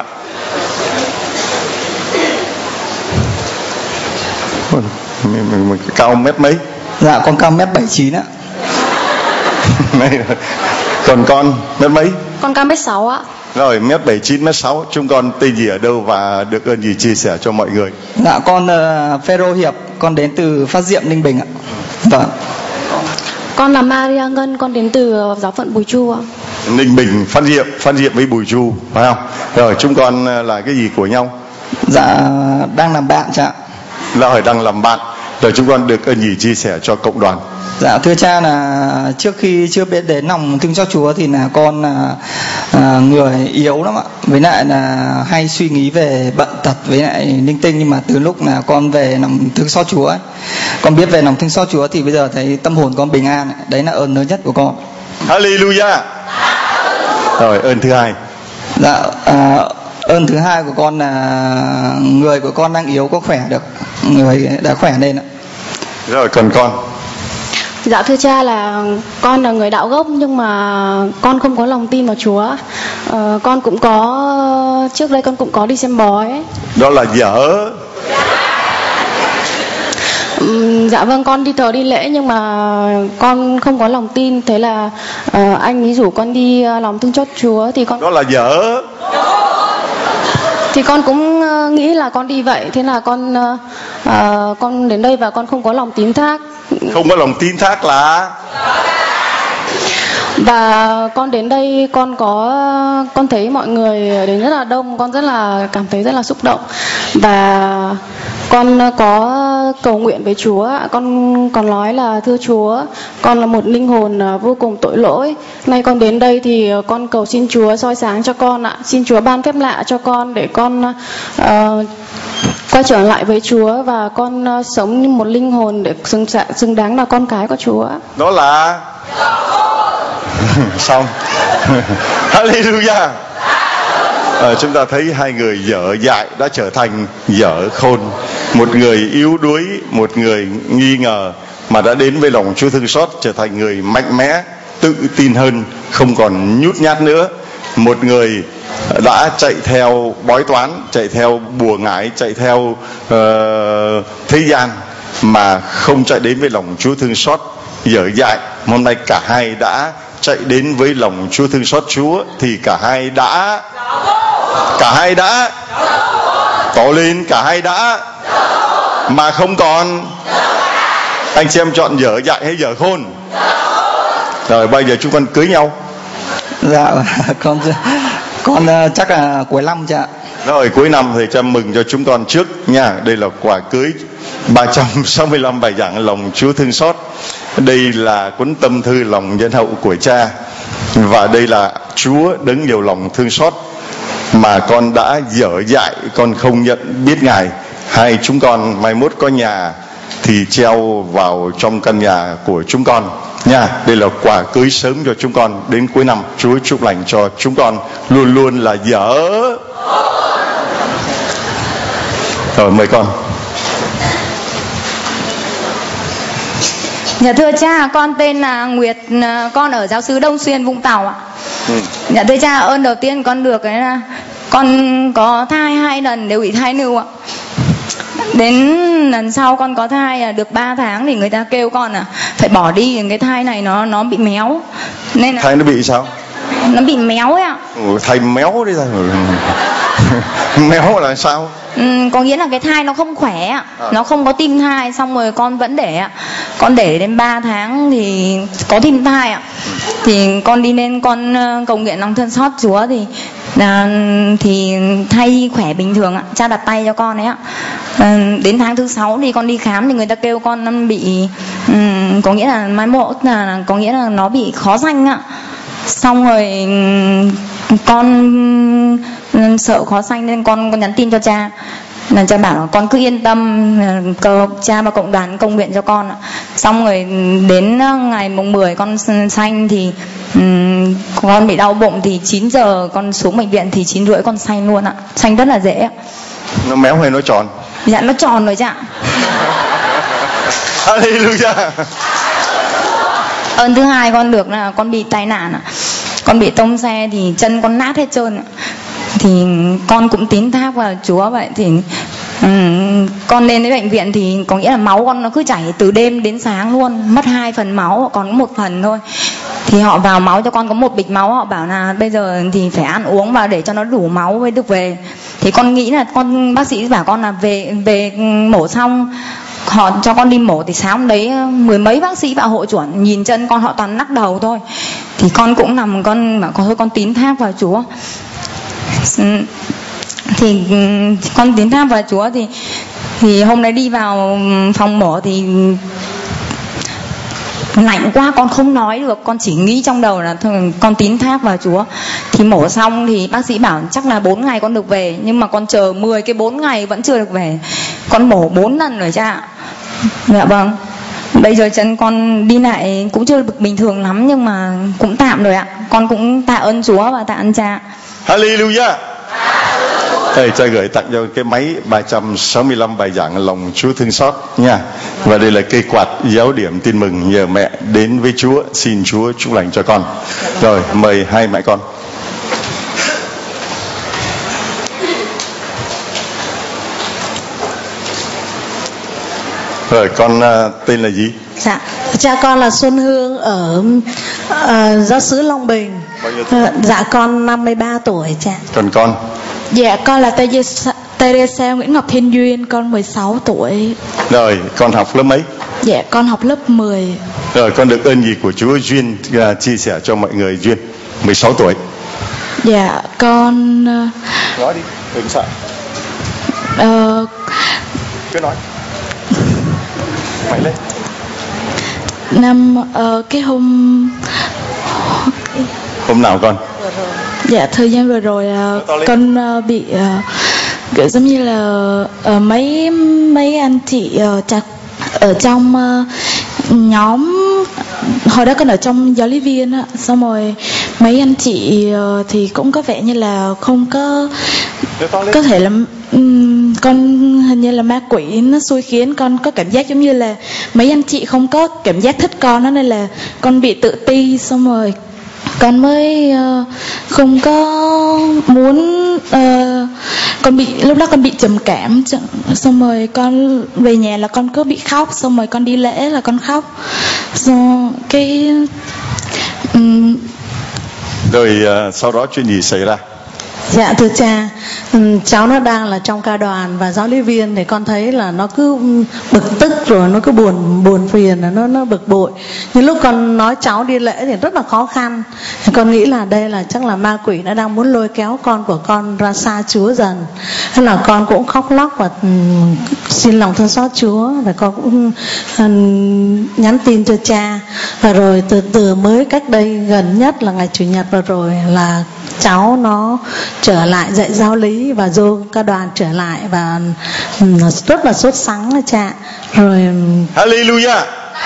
Mình cao mét mấy? Dạ con cao 1m79 ạ. Còn con mét mấy? Con cao 1m6 ạ. Rồi 1m79, 1m6. Chúng con tên gì ở đâu và được ơn gì chia sẻ cho mọi người? Dạ con Phêrô Hiệp, con đến từ Phát Diệm, Ninh Bình ạ. Vâng. Con là Maria Ngân, con đến từ giáo phận Bùi Chu ạ. Ninh Bình, Phát Diệm với Bùi Chu, phải không? Rồi chúng con là cái gì của nhau? Dạ đang làm bạn cha. Rồi đang làm bạn. Rồi chúng con được ơn gì chia sẻ cho cộng đoàn? Dạ thưa cha, là trước khi chưa biết đến lòng thương xót Chúa thì là con người yếu lắm ạ, với lại là hay suy nghĩ về bệnh tật với lại linh tinh. Nhưng mà từ lúc là con về lòng thương xót Chúa ấy, con biết về lòng thương xót Chúa thì bây giờ thấy tâm hồn con bình an. Đấy là ơn lớn nhất của con. Hallelujah. Rồi ơn thứ hai. Dạ ơn thứ hai của con là người của con đang yếu có khỏe được, người đã khỏe lên ạ. Rồi còn con? Dạ thưa cha, là con là người đạo gốc nhưng mà con không có lòng tin vào Chúa. Con cũng có, trước đây con cũng có đi xem bói. Đó là dở. Dạ vâng, con đi thờ đi lễ nhưng mà con không có lòng tin. Thế là anh ấy rủ con đi lòng thương xót Chúa thì con, đó là dở. thì con cũng nghĩ là con đi vậy. Thế là con đến đây và con không có lòng tín thác. Không có lòng tín thác là Và con đến đây con thấy mọi người đến rất là đông, con rất là cảm thấy rất là xúc động. Và con có cầu nguyện với Chúa. Con còn nói là thưa Chúa, con là một linh hồn vô cùng tội lỗi. Nay con đến đây thì con cầu xin Chúa soi sáng cho con ạ. Xin Chúa ban phép lạ cho con để con quay trở lại với Chúa và con sống như một linh hồn để xứng đáng là con cái của Chúa. Đó là xong. Hallelujah. Chúng ta thấy hai người dở dại đã trở thành dở khôn. Một người yếu đuối, một người nghi ngờ mà đã đến với lòng Chúa thương xót, trở thành người mạnh mẽ, tự tin hơn, không còn nhút nhát nữa. Một người đã chạy theo bói toán, chạy theo bùa ngải, chạy theo thế gian mà không chạy đến với lòng Chúa thương xót, dở dại. Hôm nay cả hai đã chạy đến với lòng Chúa thương xót Chúa, thì cả hai đã tỏ lên, cả hai đã mà không còn. Anh chị em chọn dở dại hay dở khôn? Rồi bây giờ chúng con cưới nhau. Dạ con chắc là cuối năm chứ ạ. Rồi cuối năm thì cha mừng cho chúng con trước nha. Đây là quà cưới 365 bài giảng lòng Chúa thương xót. Đây là cuốn tâm thư lòng nhân hậu của cha. Và đây là Chúa đấng nhiều lòng thương xót mà con đã dở dại, con không nhận biết Ngài. Hai chúng con mai mốt có nhà thì treo vào trong căn nhà của chúng con nha. Đây là quà cưới sớm cho chúng con đến cuối năm. Chúa chúc lành cho chúng con luôn luôn là dở. Rồi mời con. Dạ thưa cha, con tên là Nguyệt, con ở giáo xứ Đông Xuyên, Vũng Tàu ạ. Dạ thưa cha, ơn đầu tiên con được cái là con có thai 2 lần đều bị thai nưu ạ. Đến lần sau con có thai được 3 tháng thì người ta kêu con phải bỏ đi, cái thai này nó bị méo. Nên là thai nó bị sao? Nó bị méo ấy ạ. Thai méo đấy rồi. Méo là sao? Có nghĩa là cái thai nó không khỏe ạ. Nó không có tim thai, xong rồi con vẫn để ạ. Con để đến 3 tháng thì có tim thai ạ. Thì con đi lên con cầu nguyện lòng thương xót Chúa thì thai khỏe bình thường ạ. Cha đặt tay cho con ấy ạ. Đến tháng thứ 6 thì con đi khám thì người ta kêu con bị có nghĩa là mai mốt, là có nghĩa là nó bị khó sanh ạ. Xong rồi con sợ khó sanh nên con nhắn tin cho cha, là cha bảo là con cứ yên tâm, cha và cộng đoàn cầu nguyện cho con ạ. Xong rồi đến ngày mùng 10 con sanh thì con bị đau bụng, thì 9 giờ con xuống bệnh viện thì 9 rưỡi con sanh luôn ạ. Sanh rất là dễ ạ. Nó méo hay nó tròn? Dạ nó tròn rồi cha. Hallelujah. Ơn thứ hai con được là con bị tai nạn ạ. Con bị tông xe thì chân con nát hết trơn ạ. Thì con cũng tín thác vào Chúa vậy. Thì con lên đến bệnh viện thì có nghĩa là máu con nó cứ chảy từ đêm đến sáng luôn. Mất 2 phần máu, còn có 1 phần thôi. Thì họ vào máu cho con có 1 bịch máu. Họ bảo là bây giờ thì phải ăn uống và để cho nó đủ máu mới được về. Thì con nghĩ là bác sĩ bảo con là về mổ xong họ cho con đi mổ. Thì sáng hôm đấy 10 mấy bác sĩ vào hộ chuẩn nhìn chân con họ toàn lắc đầu thôi. Thì con cũng nằm, con bảo thôi con tín thác vào Chúa. Thì con tín thác vào Chúa thì hôm nay đi vào phòng mổ thì lạnh quá, con không nói được, con chỉ nghĩ trong đầu là thôi con tín thác vào Chúa. Thì mổ xong thì bác sĩ bảo chắc là 4 ngày con được về, nhưng mà con chờ 10 cái 4 ngày vẫn chưa được về. Con mổ 4 lần rồi cha. Dạ vâng. Bây giờ chân con đi lại cũng chưa được bình thường lắm, nhưng mà cũng tạm rồi ạ. Con cũng tạ ơn Chúa và tạ ơn cha. Hallelujah. Đây, cha gửi tặng cho cái máy 365 bài giảng lòng Chúa thương xót nha. Và đây là cây quạt giáo điểm tin mừng nhờ mẹ đến với Chúa. Xin Chúa chúc lành cho con. Rồi mời hai mẹ con. Rồi con tên là gì? Dạ, cha con là Xuân Hương ở giáo xứ Long Bình. Dạ con 53 tuổi cha. Còn con? Dạ con là Teresa Nguyễn Ngọc Thiên Duyên, con 16 tuổi. Rồi con học lớp mấy? Dạ con học lớp 10. Rồi con được ơn gì của Chúa? Duyên chia sẻ cho mọi người. Duyên 16 tuổi. Dạ con Nói đi, đừng sợ. Cứ nói. Mày lên. Cái hôm nào con? Dạ thời gian vừa rồi con bị kiểu giống như là mấy anh chị ở trong nhóm, hồi đó con ở trong giáo lý viên á, xong rồi mấy anh chị thì cũng có vẻ như là không có thể là con hình như là ma quỷ nó xui khiến con có cảm giác giống như là mấy anh chị không có cảm giác thích con đó, nên là con bị tự ti, xong rồi con mới không có muốn con bị lúc đó con bị trầm cảm, xong rồi con về nhà là con cứ bị khóc, xong rồi con đi lễ là con khóc, xong cái rồi sau đó chuyện gì xảy ra? Dạ thưa cha, cháu nó đang là trong ca đoàn và giáo lý viên thì con thấy là nó cứ bực tức, rồi nó cứ buồn phiền, nó bực bội. Nhưng lúc con nói cháu đi lễ thì rất là khó khăn. Thì con nghĩ là đây là chắc là ma quỷ nó đang muốn lôi kéo con của con ra xa Chúa dần. Thế là con cũng khóc lóc và xin lòng thương xót Chúa, và con cũng nhắn tin cho cha. Và rồi từ mới cách đây gần nhất là ngày Chủ nhật vừa rồi là cháu nó trở lại dạy giáo lý và vô ca đoàn trở lại, và rất là sốt sắng đó cha. Rồi Hallelujah.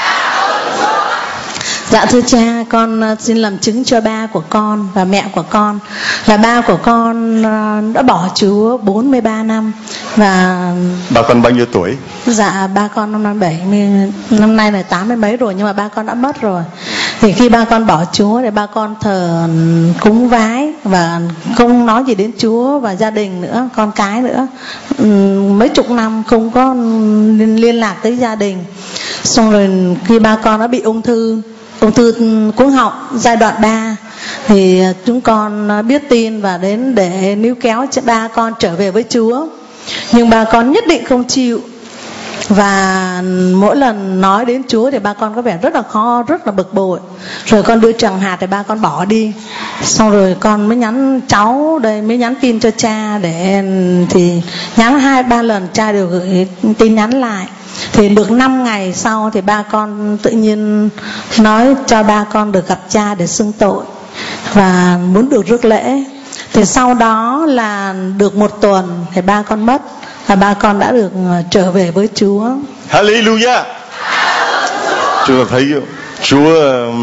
Dạ thưa cha, con xin làm chứng cho ba của con và mẹ của con. Là ba của con đã bỏ Chúa 43 năm. Và ba con bao nhiêu tuổi? Dạ ba con năm nay là 80 mấy rồi, nhưng mà ba con đã mất rồi. Thì khi ba con bỏ Chúa thì ba con thờ cúng vái và không nói gì đến Chúa và gia đình nữa, con cái nữa. Mấy chục năm không có liên lạc tới gia đình. Xong rồi khi ba con đã bị ung thư cuống họng giai đoạn 3 thì chúng con biết tin và đến để níu kéo cho ba con trở về với Chúa. Nhưng ba con nhất định không chịu, và mỗi lần nói đến Chúa thì ba con có vẻ rất là khó, rất là bực bội. Rồi con đưa tràng hạt thì ba con bỏ đi. Xong rồi con mới nhắn cháu đây, mới nhắn tin cho cha, để thì nhắn 2-3 lần cha đều gửi tin nhắn lại. Thì được 5 ngày sau thì ba con tự nhiên nói cho ba con được gặp cha để xưng tội và muốn được rước lễ. Thì sau đó là được 1 tuần thì ba con mất, và ba con đã được trở về với Chúa. Hallelujah. Chúng ta thấy Chúa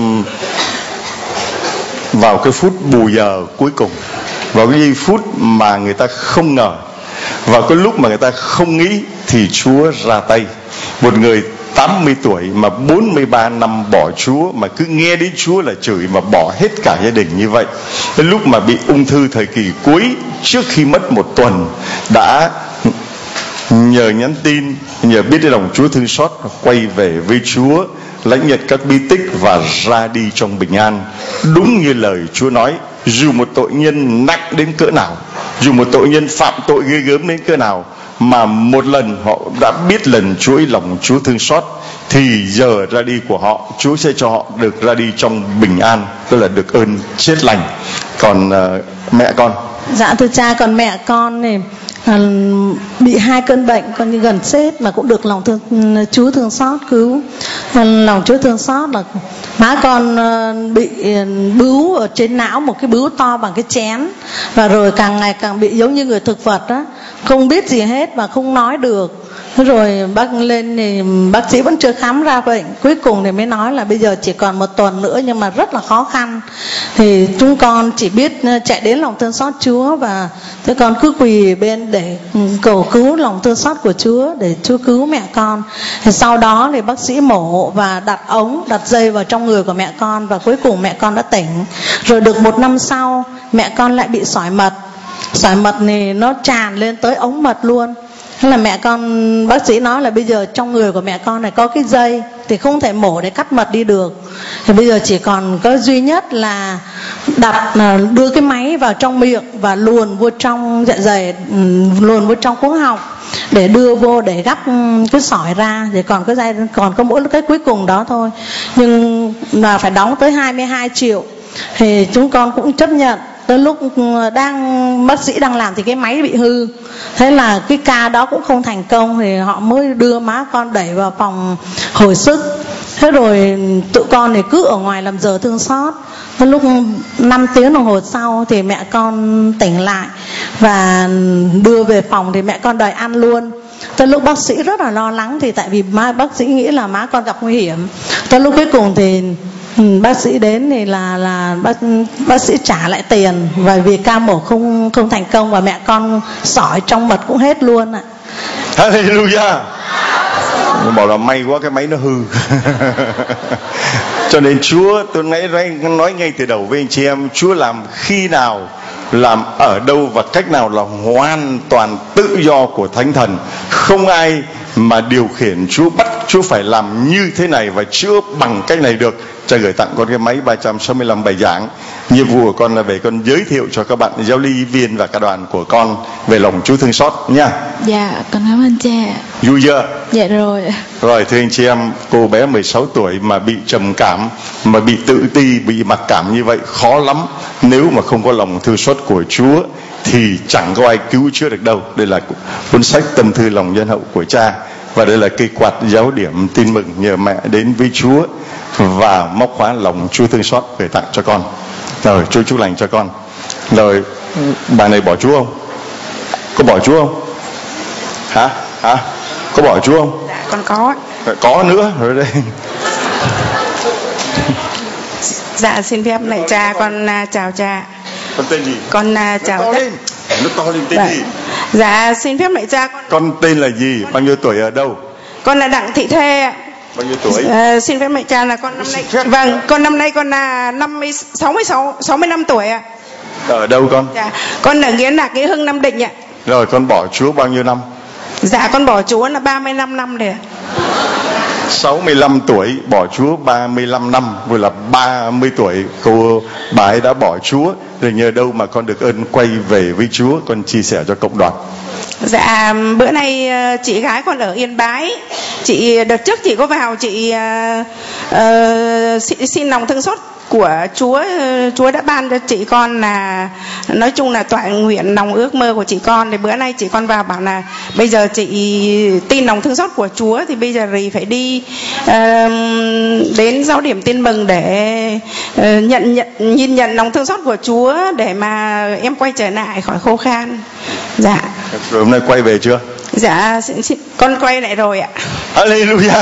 vào cái phút bù giờ cuối cùng, vào cái giây phút mà người ta không ngờ, vào cái lúc mà người ta không nghĩ, thì Chúa ra tay. Một người 80 tuổi mà 43 năm bỏ Chúa, mà cứ nghe đến Chúa là chửi, mà bỏ hết cả gia đình như vậy. Đến lúc mà bị ung thư thời kỳ cuối, trước khi mất 1 tuần, đã nhờ nhắn tin, nhờ biết đến lòng Chúa thương xót, quay về với Chúa, lãnh nhận các bí tích và ra đi trong bình an. Đúng như lời Chúa nói, dù một tội nhân nặng đến cỡ nào, dù một tội nhân phạm tội ghê gớm đến cỡ nào, mà một lần họ đã biết lần Chúa ấy lòng Chúa thương xót, thì giờ ra đi của họ, Chúa sẽ cho họ được ra đi trong bình an, tức là được ơn chết lành. Còn mẹ con? Dạ thưa cha, còn mẹ con thì bị 2 cơn bệnh coi như gần chết mà cũng được lòng Chúa thương xót cứu. Lòng Chúa thương xót là má con bị bướu ở trên não, một cái bướu to bằng cái chén, và rồi càng ngày càng bị giống như người thực vật á, không biết gì hết và không nói được. Rồi bác lên thì bác sĩ vẫn chưa khám ra bệnh. Cuối cùng thì mới nói là bây giờ chỉ còn 1 tuần nữa, nhưng mà rất là khó khăn. Thì chúng con chỉ biết chạy đến lòng thương xót Chúa, và thế con cứ quỳ bên để cầu cứu lòng thương xót của Chúa, để Chúa cứu mẹ con. Thì sau đó thì bác sĩ mổ và đặt ống, đặt dây vào trong người của mẹ con, và cuối cùng mẹ con đã tỉnh. Rồi được 1 năm sau, mẹ con lại bị sỏi mật. Sỏi mật thì nó tràn lên tới ống mật luôn. Thế là mẹ con, bác sĩ nói là bây giờ trong người của mẹ con này có cái dây thì không thể mổ để cắt mật đi được. Thì bây giờ chỉ còn có duy nhất là đưa cái máy vào trong miệng và luồn vô trong dạ dày, luồn vô trong cuống họng. để đưa vô để gắp cái sỏi ra, thì còn có mỗi cái cuối cùng đó thôi, nhưng là phải đóng tới 22 triệu. Thì chúng con cũng chấp nhận. Tới lúc bác sĩ đang làm thì cái máy bị hư, thế là cái ca đó cũng không thành công, thì họ mới đưa má con đẩy vào phòng hồi sức. Thế rồi tụi con thì cứ ở ngoài làm giờ thương xót. Tới lúc 5 tiếng đồng hồ sau thì mẹ con tỉnh lại và đưa về phòng, thì mẹ con đòi ăn luôn. Tới lúc bác sĩ rất là lo lắng, thì tại vì bác sĩ nghĩ là má con gặp nguy hiểm. Tới lúc cuối cùng thì bác sĩ đến thì là bác sĩ trả lại tiền, và vì ca mổ không thành công, và mẹ con sỏi trong mật cũng hết luôn ạ. Hallelujah. Bảo là may quá cái máy nó hư. Cho nên Chúa, tôi nói ngay từ đầu với anh chị em, Chúa làm khi nào, làm ở đâu và cách nào là hoàn toàn tự do của Thánh Thần. Không ai mà điều khiển Chúa, bắt Chúa phải làm như thế này và chữa bằng cách này được. Cha gửi tặng con cái máy 365 bài giảng. Nhiệm vụ của con là về con giới thiệu cho các bạn giáo lý viên và cả đoàn của con về lòng Chúa thương xót nha. Dạ, con cảm ơn cha. Vui chưa? Dạ rồi. Rồi thưa anh chị em, cô bé 16 tuổi mà bị trầm cảm, mà bị tự ti, bị mặc cảm như vậy khó lắm. Nếu mà không có lòng thương xót của Chúa thì chẳng có ai cứu chữa được đâu. Đây là cuốn sách Tâm thư lòng nhân hậu của cha, và đây là cây quạt giáo điểm tin mừng nhờ mẹ đến với Chúa và móc khóa lòng Chúa thương xót gửi tặng cho con. Rồi Chúa chúc lành cho con. Rồi bài này bỏ Chúa không? Có bỏ Chúa không? Hả? Có bỏ Chúa không? Dạ con có. Có nữa rồi đây. Dạ xin phép lạy cha, con chào cha. Con tên gì? Con chào to lên. Nó to lên tên gì? Dạ xin phép lạy cha. Con tên là gì? Bao nhiêu tuổi, ở đâu? Con là Đặng Thị Thê ạ. Bao nhiêu tuổi? Xin phép lạy cha là con năm nay. Vâng, con năm nay con là 65 tuổi ạ. Ở đâu con? Dạ, con ở Nghĩa Lạc, Nghĩa Hưng, Nam Định ạ. Rồi con bỏ Chúa bao nhiêu năm? Dạ con bỏ Chúa là 35 năm rồi ạ. 65 tuổi bỏ Chúa 35 năm, vừa là 30 tuổi bà ấy đã bỏ Chúa. Rồi nhờ đâu mà con được ơn quay về với Chúa? Con chia sẻ cho cộng đoàn. Dạ bữa nay chị gái con ở Yên Bái. Chị đợt trước chị có vào chị xin lòng thương xót của Chúa. Chúa đã ban cho chị con là nói chung là tọa nguyện lòng ước mơ của chị con. Thì bữa nay chị con vào bảo là bây giờ chị tin lòng thương xót của Chúa thì bây giờ thì phải đi đến giáo điểm tin mừng để nhìn nhận lòng thương xót của Chúa để mà em quay trở lại khỏi khô khan. Dạ. Rồi hôm nay quay về chưa? Dạ con quay lại rồi ạ. Hallelujah.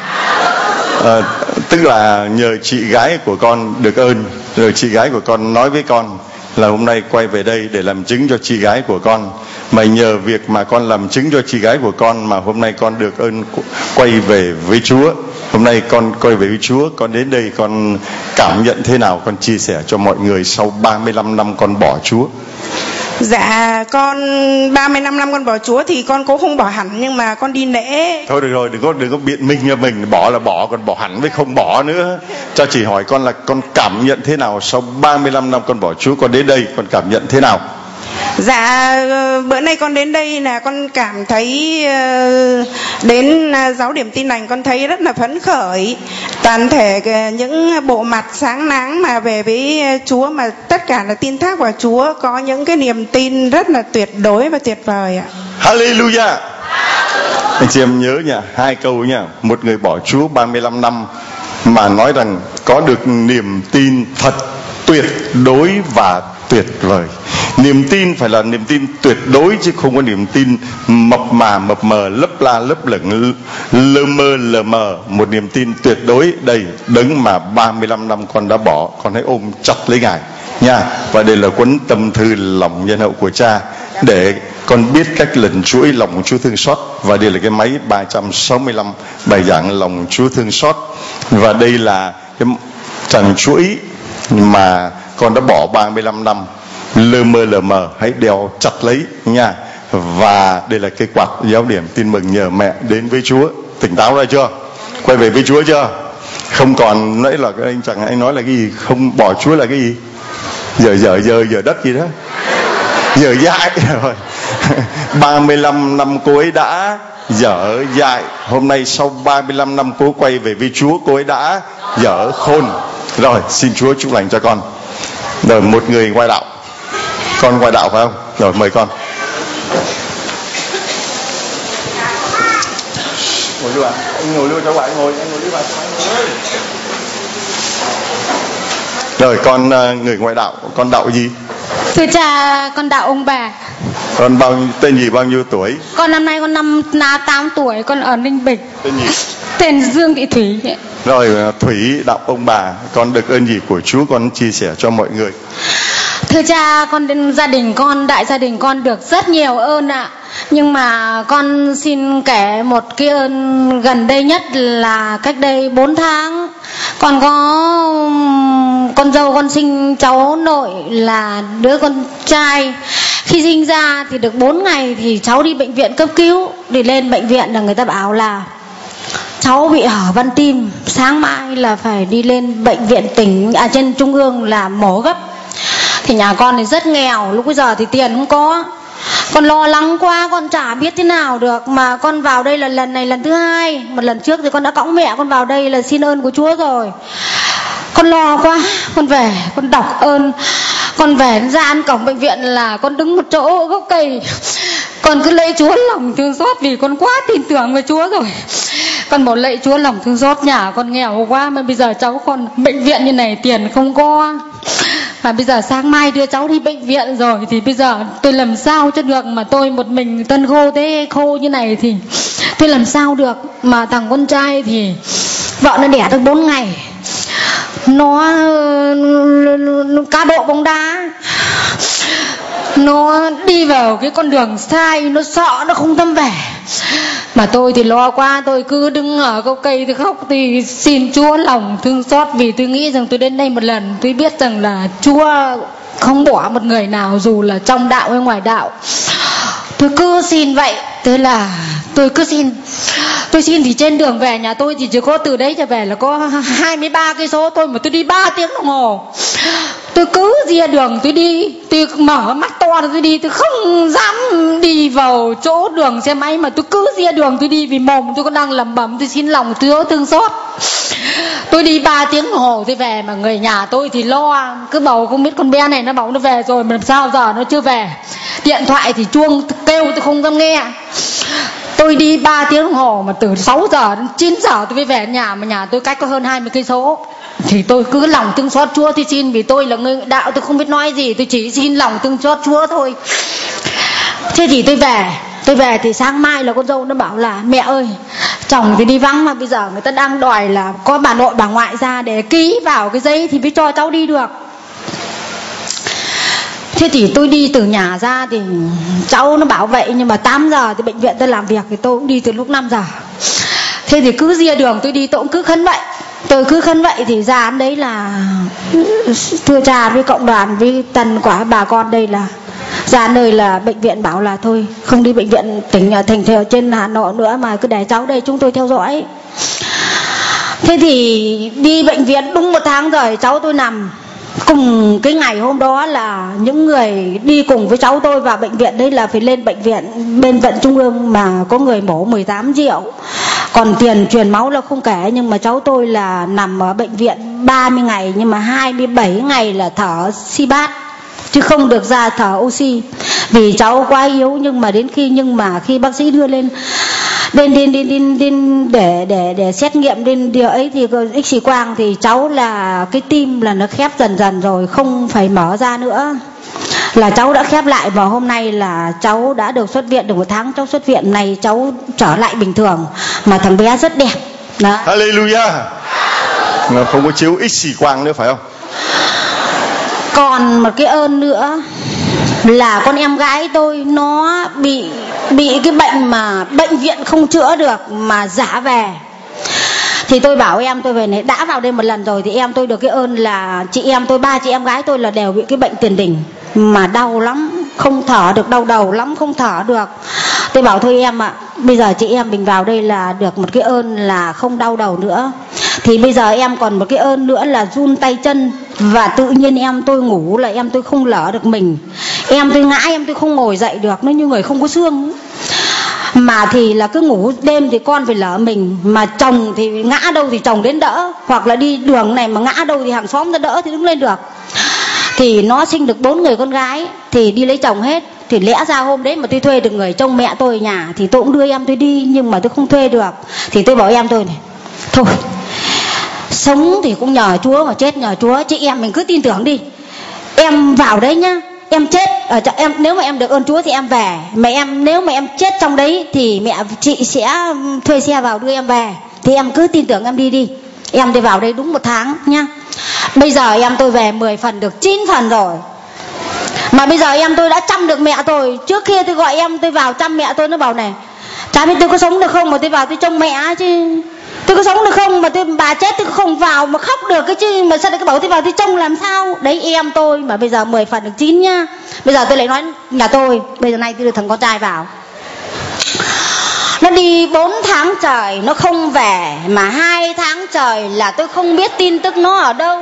Tức là nhờ chị gái của con được ơn, rồi chị gái của con nói với con là hôm nay quay về đây để làm chứng cho chị gái của con. Mà nhờ việc mà con làm chứng cho chị gái của con mà hôm nay con được ơn quay về với Chúa. Hôm nay con quay về với Chúa, con đến đây con cảm nhận thế nào? Con chia sẻ cho mọi người sau 35 năm con bỏ Chúa. Dạ con 35 năm con bỏ Chúa thì con cũng không bỏ hẳn, nhưng mà con đi lễ. Thôi được rồi, đừng có biện minh cho mình. Bỏ là bỏ, còn bỏ hẳn với không bỏ nữa. Cho chị hỏi con là con cảm nhận thế nào sau 35 năm con bỏ Chúa? Con đến đây con cảm nhận thế nào? Dạ bữa nay con đến đây là con cảm thấy đến giáo điểm tin lành con thấy rất là phấn khởi. Toàn thể những bộ mặt sáng nắng mà về với Chúa, mà tất cả là tin thác vào Chúa, có những cái niềm tin rất là tuyệt đối và tuyệt vời ạ. Hallelujah. Anh chị em nhớ nha, 2 câu nha. Một người bỏ Chúa 35 năm mà nói rằng có được niềm tin thật tuyệt đối và tuyệt vời. Niềm tin phải là niềm tin tuyệt đối, chứ không có niềm tin mập mờ, lấp la lấp lửng, lơ mờ. Một niềm tin tuyệt đối. Đây đấng mà 35 năm con đã bỏ, con hãy ôm chặt lấy Ngài nha. Và đây là cuốn Tâm thư lòng nhân hậu của cha, để con biết cách lần chuỗi lòng Chúa thương xót. Và đây là cái máy 365 bài giảng lòng Chúa thương xót. Và đây là cái tràng chuỗi mà con đã bỏ 35 năm, lơ mờ, hãy đeo chặt lấy nha. Và đây là cây quạt giáo điểm tin mừng nhờ mẹ đến với Chúa. Tỉnh táo ra chưa? Quay về với Chúa chưa? Không còn nãy là anh chẳng anh nói là cái gì? Không bỏ Chúa là cái gì? Giờ đất gì đó, giờ dại rồi. 35 năm cô ấy đã dở dại. Hôm nay sau 35 năm cô quay về với Chúa, cô ấy đã dở khôn. Rồi, xin Chúa chúc lành cho con. Rồi, một người ngoại đạo. Con ngoại đạo phải không? Rồi, mời con. Ngồi luôn ạ. Anh ngồi luôn cho bạn ngồi. Anh ngồi đi bạn. Rồi, con người ngoại đạo. Con đạo gì? Thưa cha, con đạo ông bà. Con tên gì, bao nhiêu tuổi? Con năm nay con 8 tuổi, con ở Ninh Bình. Tên gì? Tên Dương Thị Thủy. Rồi, Thủy đạo ông bà, con được ơn gì của Chúa, con chia sẻ cho mọi người. Thưa cha, con gia đình con, đại gia đình con được rất nhiều ơn ạ. Nhưng mà con xin kể một cái ơn gần đây nhất là cách đây 4 tháng. Con có con dâu con sinh cháu nội là đứa con trai. Khi sinh ra thì được 4 ngày thì cháu đi bệnh viện cấp cứu. Đi lên bệnh viện là người ta bảo là cháu bị hở van tim, sáng mai là phải đi lên bệnh viện tỉnh trên trung ương là mổ gấp. Thì nhà con thì rất nghèo, lúc bây giờ thì tiền không có. Con lo lắng quá, con chả biết thế nào được. Mà con vào đây là lần này lần thứ 2. Một lần trước thì con đã cõng mẹ con vào đây là xin ơn của Chúa rồi. Con lo quá, con về, con đọc ơn. Con về ra ăn cổng bệnh viện là con đứng một chỗ gốc cây. Con cứ lạy Chúa lòng thương xót vì con quá tin tưởng về Chúa rồi. Con bảo lạy Chúa lòng thương xót, nhà con nghèo quá mà bây giờ cháu con bệnh viện như này tiền không có. Và bây giờ sáng mai đưa cháu đi bệnh viện rồi thì bây giờ tôi làm sao cho được, mà tôi một mình thân khô thế, khô như này thì tôi làm sao được. Mà thằng con trai thì vợ nó đẻ được 4 ngày, nó cá độ bóng đá, nó đi vào cái con đường sai, nó sợ nó không tâm về. Mà tôi thì lo quá, tôi cứ đứng ở gốc cây tôi khóc, tôi xin Chúa lòng thương xót. Vì tôi nghĩ rằng tôi đến đây một lần, tôi biết rằng là Chúa không bỏ một người nào dù là trong đạo hay ngoài đạo. Tôi cứ xin vậy. Thế là tôi cứ xin. Tôi xin thì trên đường về nhà tôi thì chỉ có từ đấy trở về là có 23 cây số thôi, mà tôi đi 3 tiếng đồng hồ. Tôi cứ ria đường tôi đi, tôi mở mắt to tôi đi, tôi không dám đi vào chỗ đường xe máy mà tôi cứ ria đường tôi đi vì mồm tôi còn đang lẩm bẩm tôi xin lòng Chúa thương xót. Tôi đi 3 tiếng đồng hồ tôi về, mà người nhà tôi thì lo, cứ bảo không biết con bé này nó bảo nó về rồi mà làm sao giờ nó chưa về. Điện thoại thì chuông kêu tôi không dám nghe. Tôi đi 3 tiếng đồng hồ mà từ 6 giờ đến 9 giờ tôi mới về nhà, mà nhà tôi cách có hơn 20 cây số. Thì tôi cứ lòng thương xót Chúa tôi xin, vì tôi là người đạo, tôi không biết nói gì, tôi chỉ xin lòng thương xót Chúa thôi. Thế thì tôi về thì sáng mai là con dâu nó bảo là mẹ ơi, chồng thì đi vắng mà bây giờ người ta đang đòi là có bà nội bà ngoại ra để ký vào cái giấy thì mới cho cháu đi được. Thế thì tôi đi từ nhà ra thì cháu nó bảo vậy, nhưng mà 8 giờ thì bệnh viện tôi làm việc thì tôi cũng đi từ lúc 5 giờ. Thế thì cứ ria đường tôi đi tôi cũng cứ khấn vậy. Tôi cứ khấn vậy thì ra án đấy là thưa cha với cộng đoàn với tần quả bà con đây là ra nơi là bệnh viện bảo là thôi không đi bệnh viện tỉnh thành trên Hà Nội nữa mà cứ để cháu đây chúng tôi theo dõi. Thế thì đi bệnh viện đúng 1 tháng rồi cháu tôi nằm. Cùng cái ngày hôm đó là những người đi cùng với cháu tôi vào bệnh viện đấy là phải lên bệnh viện bên Vận Trung ương mà có người mổ 18 triệu. Còn tiền truyền máu là không kể, nhưng mà cháu tôi là nằm ở bệnh viện 30 ngày nhưng mà 27 ngày là thở CPAP chứ không được ra thở oxy vì cháu quá yếu. Nhưng mà khi bác sĩ đưa lên để xét nghiệm lên điều ấy thì X quang thì cháu là cái tim là nó khép dần dần rồi, không phải mở ra nữa, là cháu đã khép lại. Và hôm nay là cháu đã được xuất viện, được 1 tháng cháu xuất viện này, cháu trở lại bình thường, mà thằng bé rất đẹp đó. Hallelujah. Nó không có chiếu X quang nữa phải không? Còn một cái ơn nữa là con em gái tôi nó bị cái bệnh mà bệnh viện không chữa được mà giả về. Thì tôi bảo em tôi về này, đã vào đây một lần rồi thì em tôi được cái ơn là chị em tôi, 3 chị em gái tôi là đều bị cái bệnh tiền đình mà đau lắm, không thở được, đau đầu lắm, không thở được. Tôi bảo thôi em ạ, bây giờ chị em mình vào đây là được một cái ơn là không đau đầu nữa. Thì bây giờ em còn một cái ơn nữa là run tay chân. và tự nhiên em tôi ngủ là em tôi không lỡ được mình. Em tôi ngã, em tôi không ngồi dậy được, nó như người không có xương. Mà thì là cứ ngủ đêm thì con phải lỡ mình, mà chồng thì ngã đâu thì chồng đến đỡ, hoặc là đi đường này mà ngã đâu thì hàng xóm ra đỡ thì đứng lên được. Thì nó sinh được 4 người con gái thì đi lấy chồng hết. Thì lẽ ra hôm đấy mà tôi thuê được người trông mẹ tôi ở nhà thì tôi cũng đưa em tôi đi, nhưng mà tôi không thuê được. Thì tôi bảo em tôi này, thôi sống thì cũng nhờ Chúa mà chết nhờ Chúa, chị em mình cứ tin tưởng đi. Em vào đấy nhá, em chết ở em, nếu mà em được ơn Chúa thì em về, mà nếu mà em chết trong đấy thì mẹ chị sẽ thuê xe vào đưa em về. Thì em cứ tin tưởng em đi đi. Em đi vào đây đúng 1 tháng nhá. Bây giờ em tôi về 10 phần được 9 phần rồi. Mà bây giờ em tôi đã chăm được mẹ tôi. Trước kia tôi gọi em tôi vào chăm mẹ tôi, nó bảo này, chả biết tôi có sống được không mà tôi vào tôi trông mẹ chứ. Tôi có sống được không mà bà chết tôi không vào mà khóc được cái chứ, mà sao lại cứ bảo tôi vào tôi trông làm sao. Đấy em tôi mà bây giờ 10 phần được 9 nhá. Bây giờ tôi lại nói nhà tôi, bây giờ nay tôi được thằng con trai vào. Nó đi 4 tháng trời nó không về, mà 2 tháng trời là tôi không biết tin tức nó ở đâu.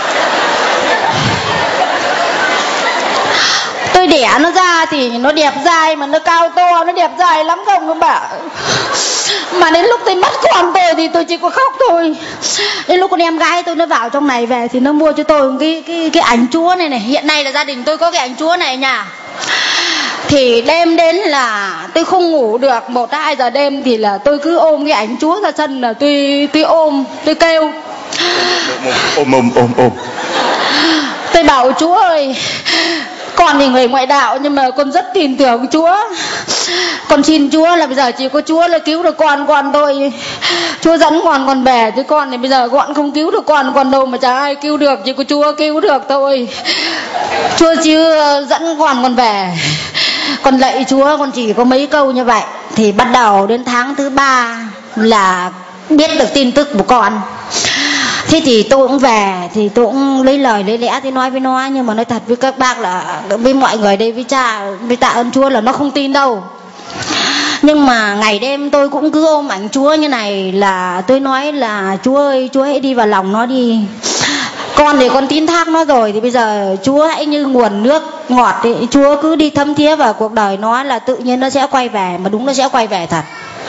Tôi đẻ nó ra thì nó đẹp dai, mà nó cao to, nó đẹp dai lắm không các bạn. Mà đến lúc tôi mất con tôi thì tôi chỉ có khóc thôi. Đến lúc con em gái tôi nó vào trong này về thì nó mua cho tôi cái ảnh Chúa này này. Hiện nay là gia đình tôi có cái ảnh Chúa này ở nhà. Thì đêm đến là tôi không ngủ được, 1-2 giờ đêm thì là tôi cứ ôm cái ảnh Chúa ra sân, là tôi ôm, tôi kêu ôm. Tôi bảo Chúa ơi, con thì người ngoại đạo nhưng mà con rất tin tưởng Chúa. Con xin Chúa là bây giờ chỉ có Chúa là cứu được con thôi. Chúa dẫn con về, chứ con thì bây giờ con không cứu được con đâu, mà chả ai cứu được, chỉ có Chúa cứu được thôi. Chúa chưa dẫn con về. Con lạy Chúa, con chỉ có mấy câu như vậy. Thì bắt đầu đến tháng thứ 3 là biết được tin tức của con. Thế thì tôi cũng về, thì tôi cũng lấy lời lấy lẽ thì nói với nó. Nhưng mà nói thật với các bác là, với mọi người đây, với cha, với tạ ơn Chúa là nó không tin đâu. Nhưng mà ngày đêm tôi cũng cứ ôm ảnh Chúa như này, là tôi nói là Chúa ơi, Chúa hãy đi vào lòng nó đi. Con thì con tín thác nó rồi, thì bây giờ Chúa hãy như nguồn nước ngọt ấy, Chúa cứ đi thấm thía vào cuộc đời nó là tự nhiên nó sẽ quay về. Mà đúng nó sẽ quay về thật.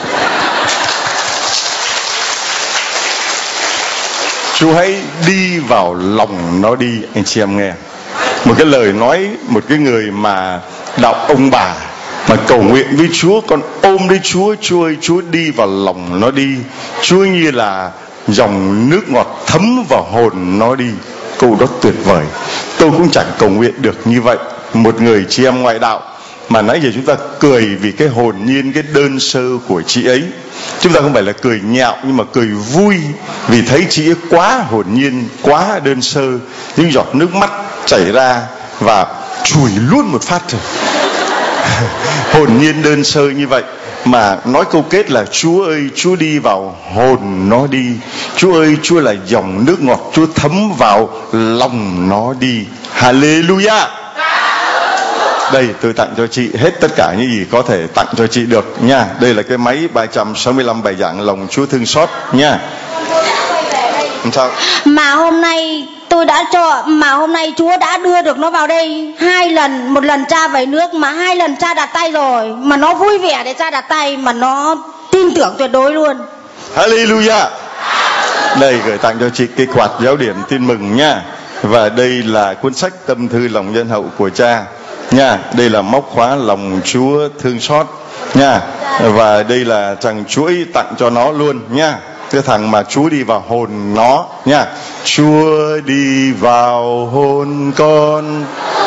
Chúa hãy đi vào lòng nó đi. Anh chị em nghe một cái lời nói, một cái người mà đạo ông bà mà cầu nguyện với Chúa, con ôm lấy Chúa. Chúa ơi, Chúa đi vào lòng nó đi. Chúa như là dòng nước ngọt thấm vào hồn nó đi. Câu đó tuyệt vời. Tôi cũng chẳng cầu nguyện được như vậy. Một người chị em ngoại đạo mà nãy giờ chúng ta cười vì cái hồn nhiên, cái đơn sơ của chị ấy. Chúng ta không phải là cười nhạo, nhưng mà cười vui vì thấy chị ấy quá hồn nhiên, quá đơn sơ. Những giọt nước mắt chảy ra và chùi luôn một phát rồi. Hồn nhiên đơn sơ như vậy mà nói câu kết là Chúa ơi, Chúa đi vào hồn nó đi. Chúa ơi, Chúa là dòng nước ngọt, Chúa thấm vào lòng nó đi. Hallelujah. Đây tôi tặng cho chị hết tất cả những gì có thể tặng cho chị được nha. Đây là cái máy 365 bài giảng lòng Chúa thương xót nha. Sao? Mà hôm nay tôi đã cho, mà hôm nay Chúa đã đưa được nó vào đây 2 lần. Một lần cha vẩy nước, mà 2 lần cha đặt tay rồi, mà nó vui vẻ để cha đặt tay, mà nó tin tưởng tuyệt đối luôn. Hallelujah. Đây gửi tặng cho chị cái quạt giáo điểm tin mừng nha. Và đây là cuốn sách Tâm thư lòng nhân hậu của cha nha. Đây là móc khóa lòng Chúa thương xót nha. Và đây là thằng chuỗi tặng cho nó luôn nha. Cái thằng mà Chúa đi vào hồn nó nha. Chúa đi vào hồn con,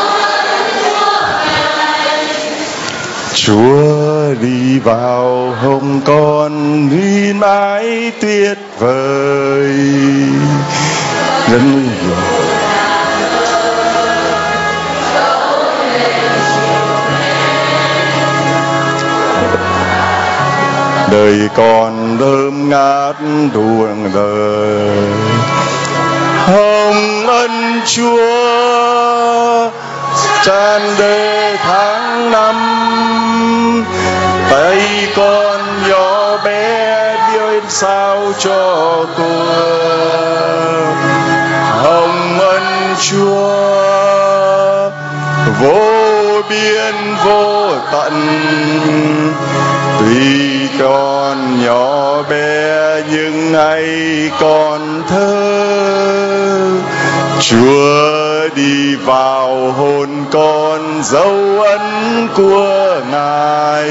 Chúa đi vào hồn con, huy mãi tuyệt vời. Dân đời còn thơm ngát ruộng đời, hồng ân Chúa tràn đầy tháng năm. Tay con nhỏ bé biết sao cho tôi, hồng ân Chúa vô biên vô tận. Tuy con nhỏ bé nhưng ấy còn thơ, Chúa đi vào hồn con, dấu ấn của Ngài.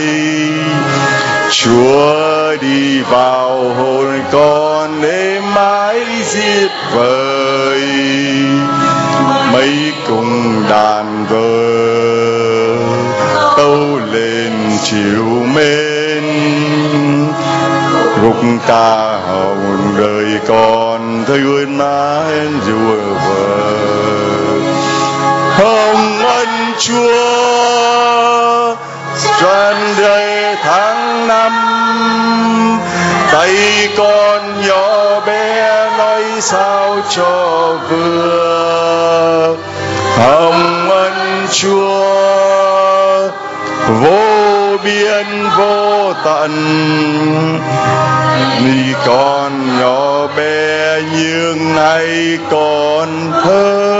Chúa đi vào hồn con để mãi diệt vời, mấy cùng đàn vợ tâu lên chiều mến. Gục ca hồng đời con thương mãi Chúa vợ. Hồng ân Chúa tràn đầy tháng năm, tay con nhỏ bé nói sao cho vừa. Hồng ân Chúa vô biên vô tận, vì con nhỏ bé nhưng nay còn thơ.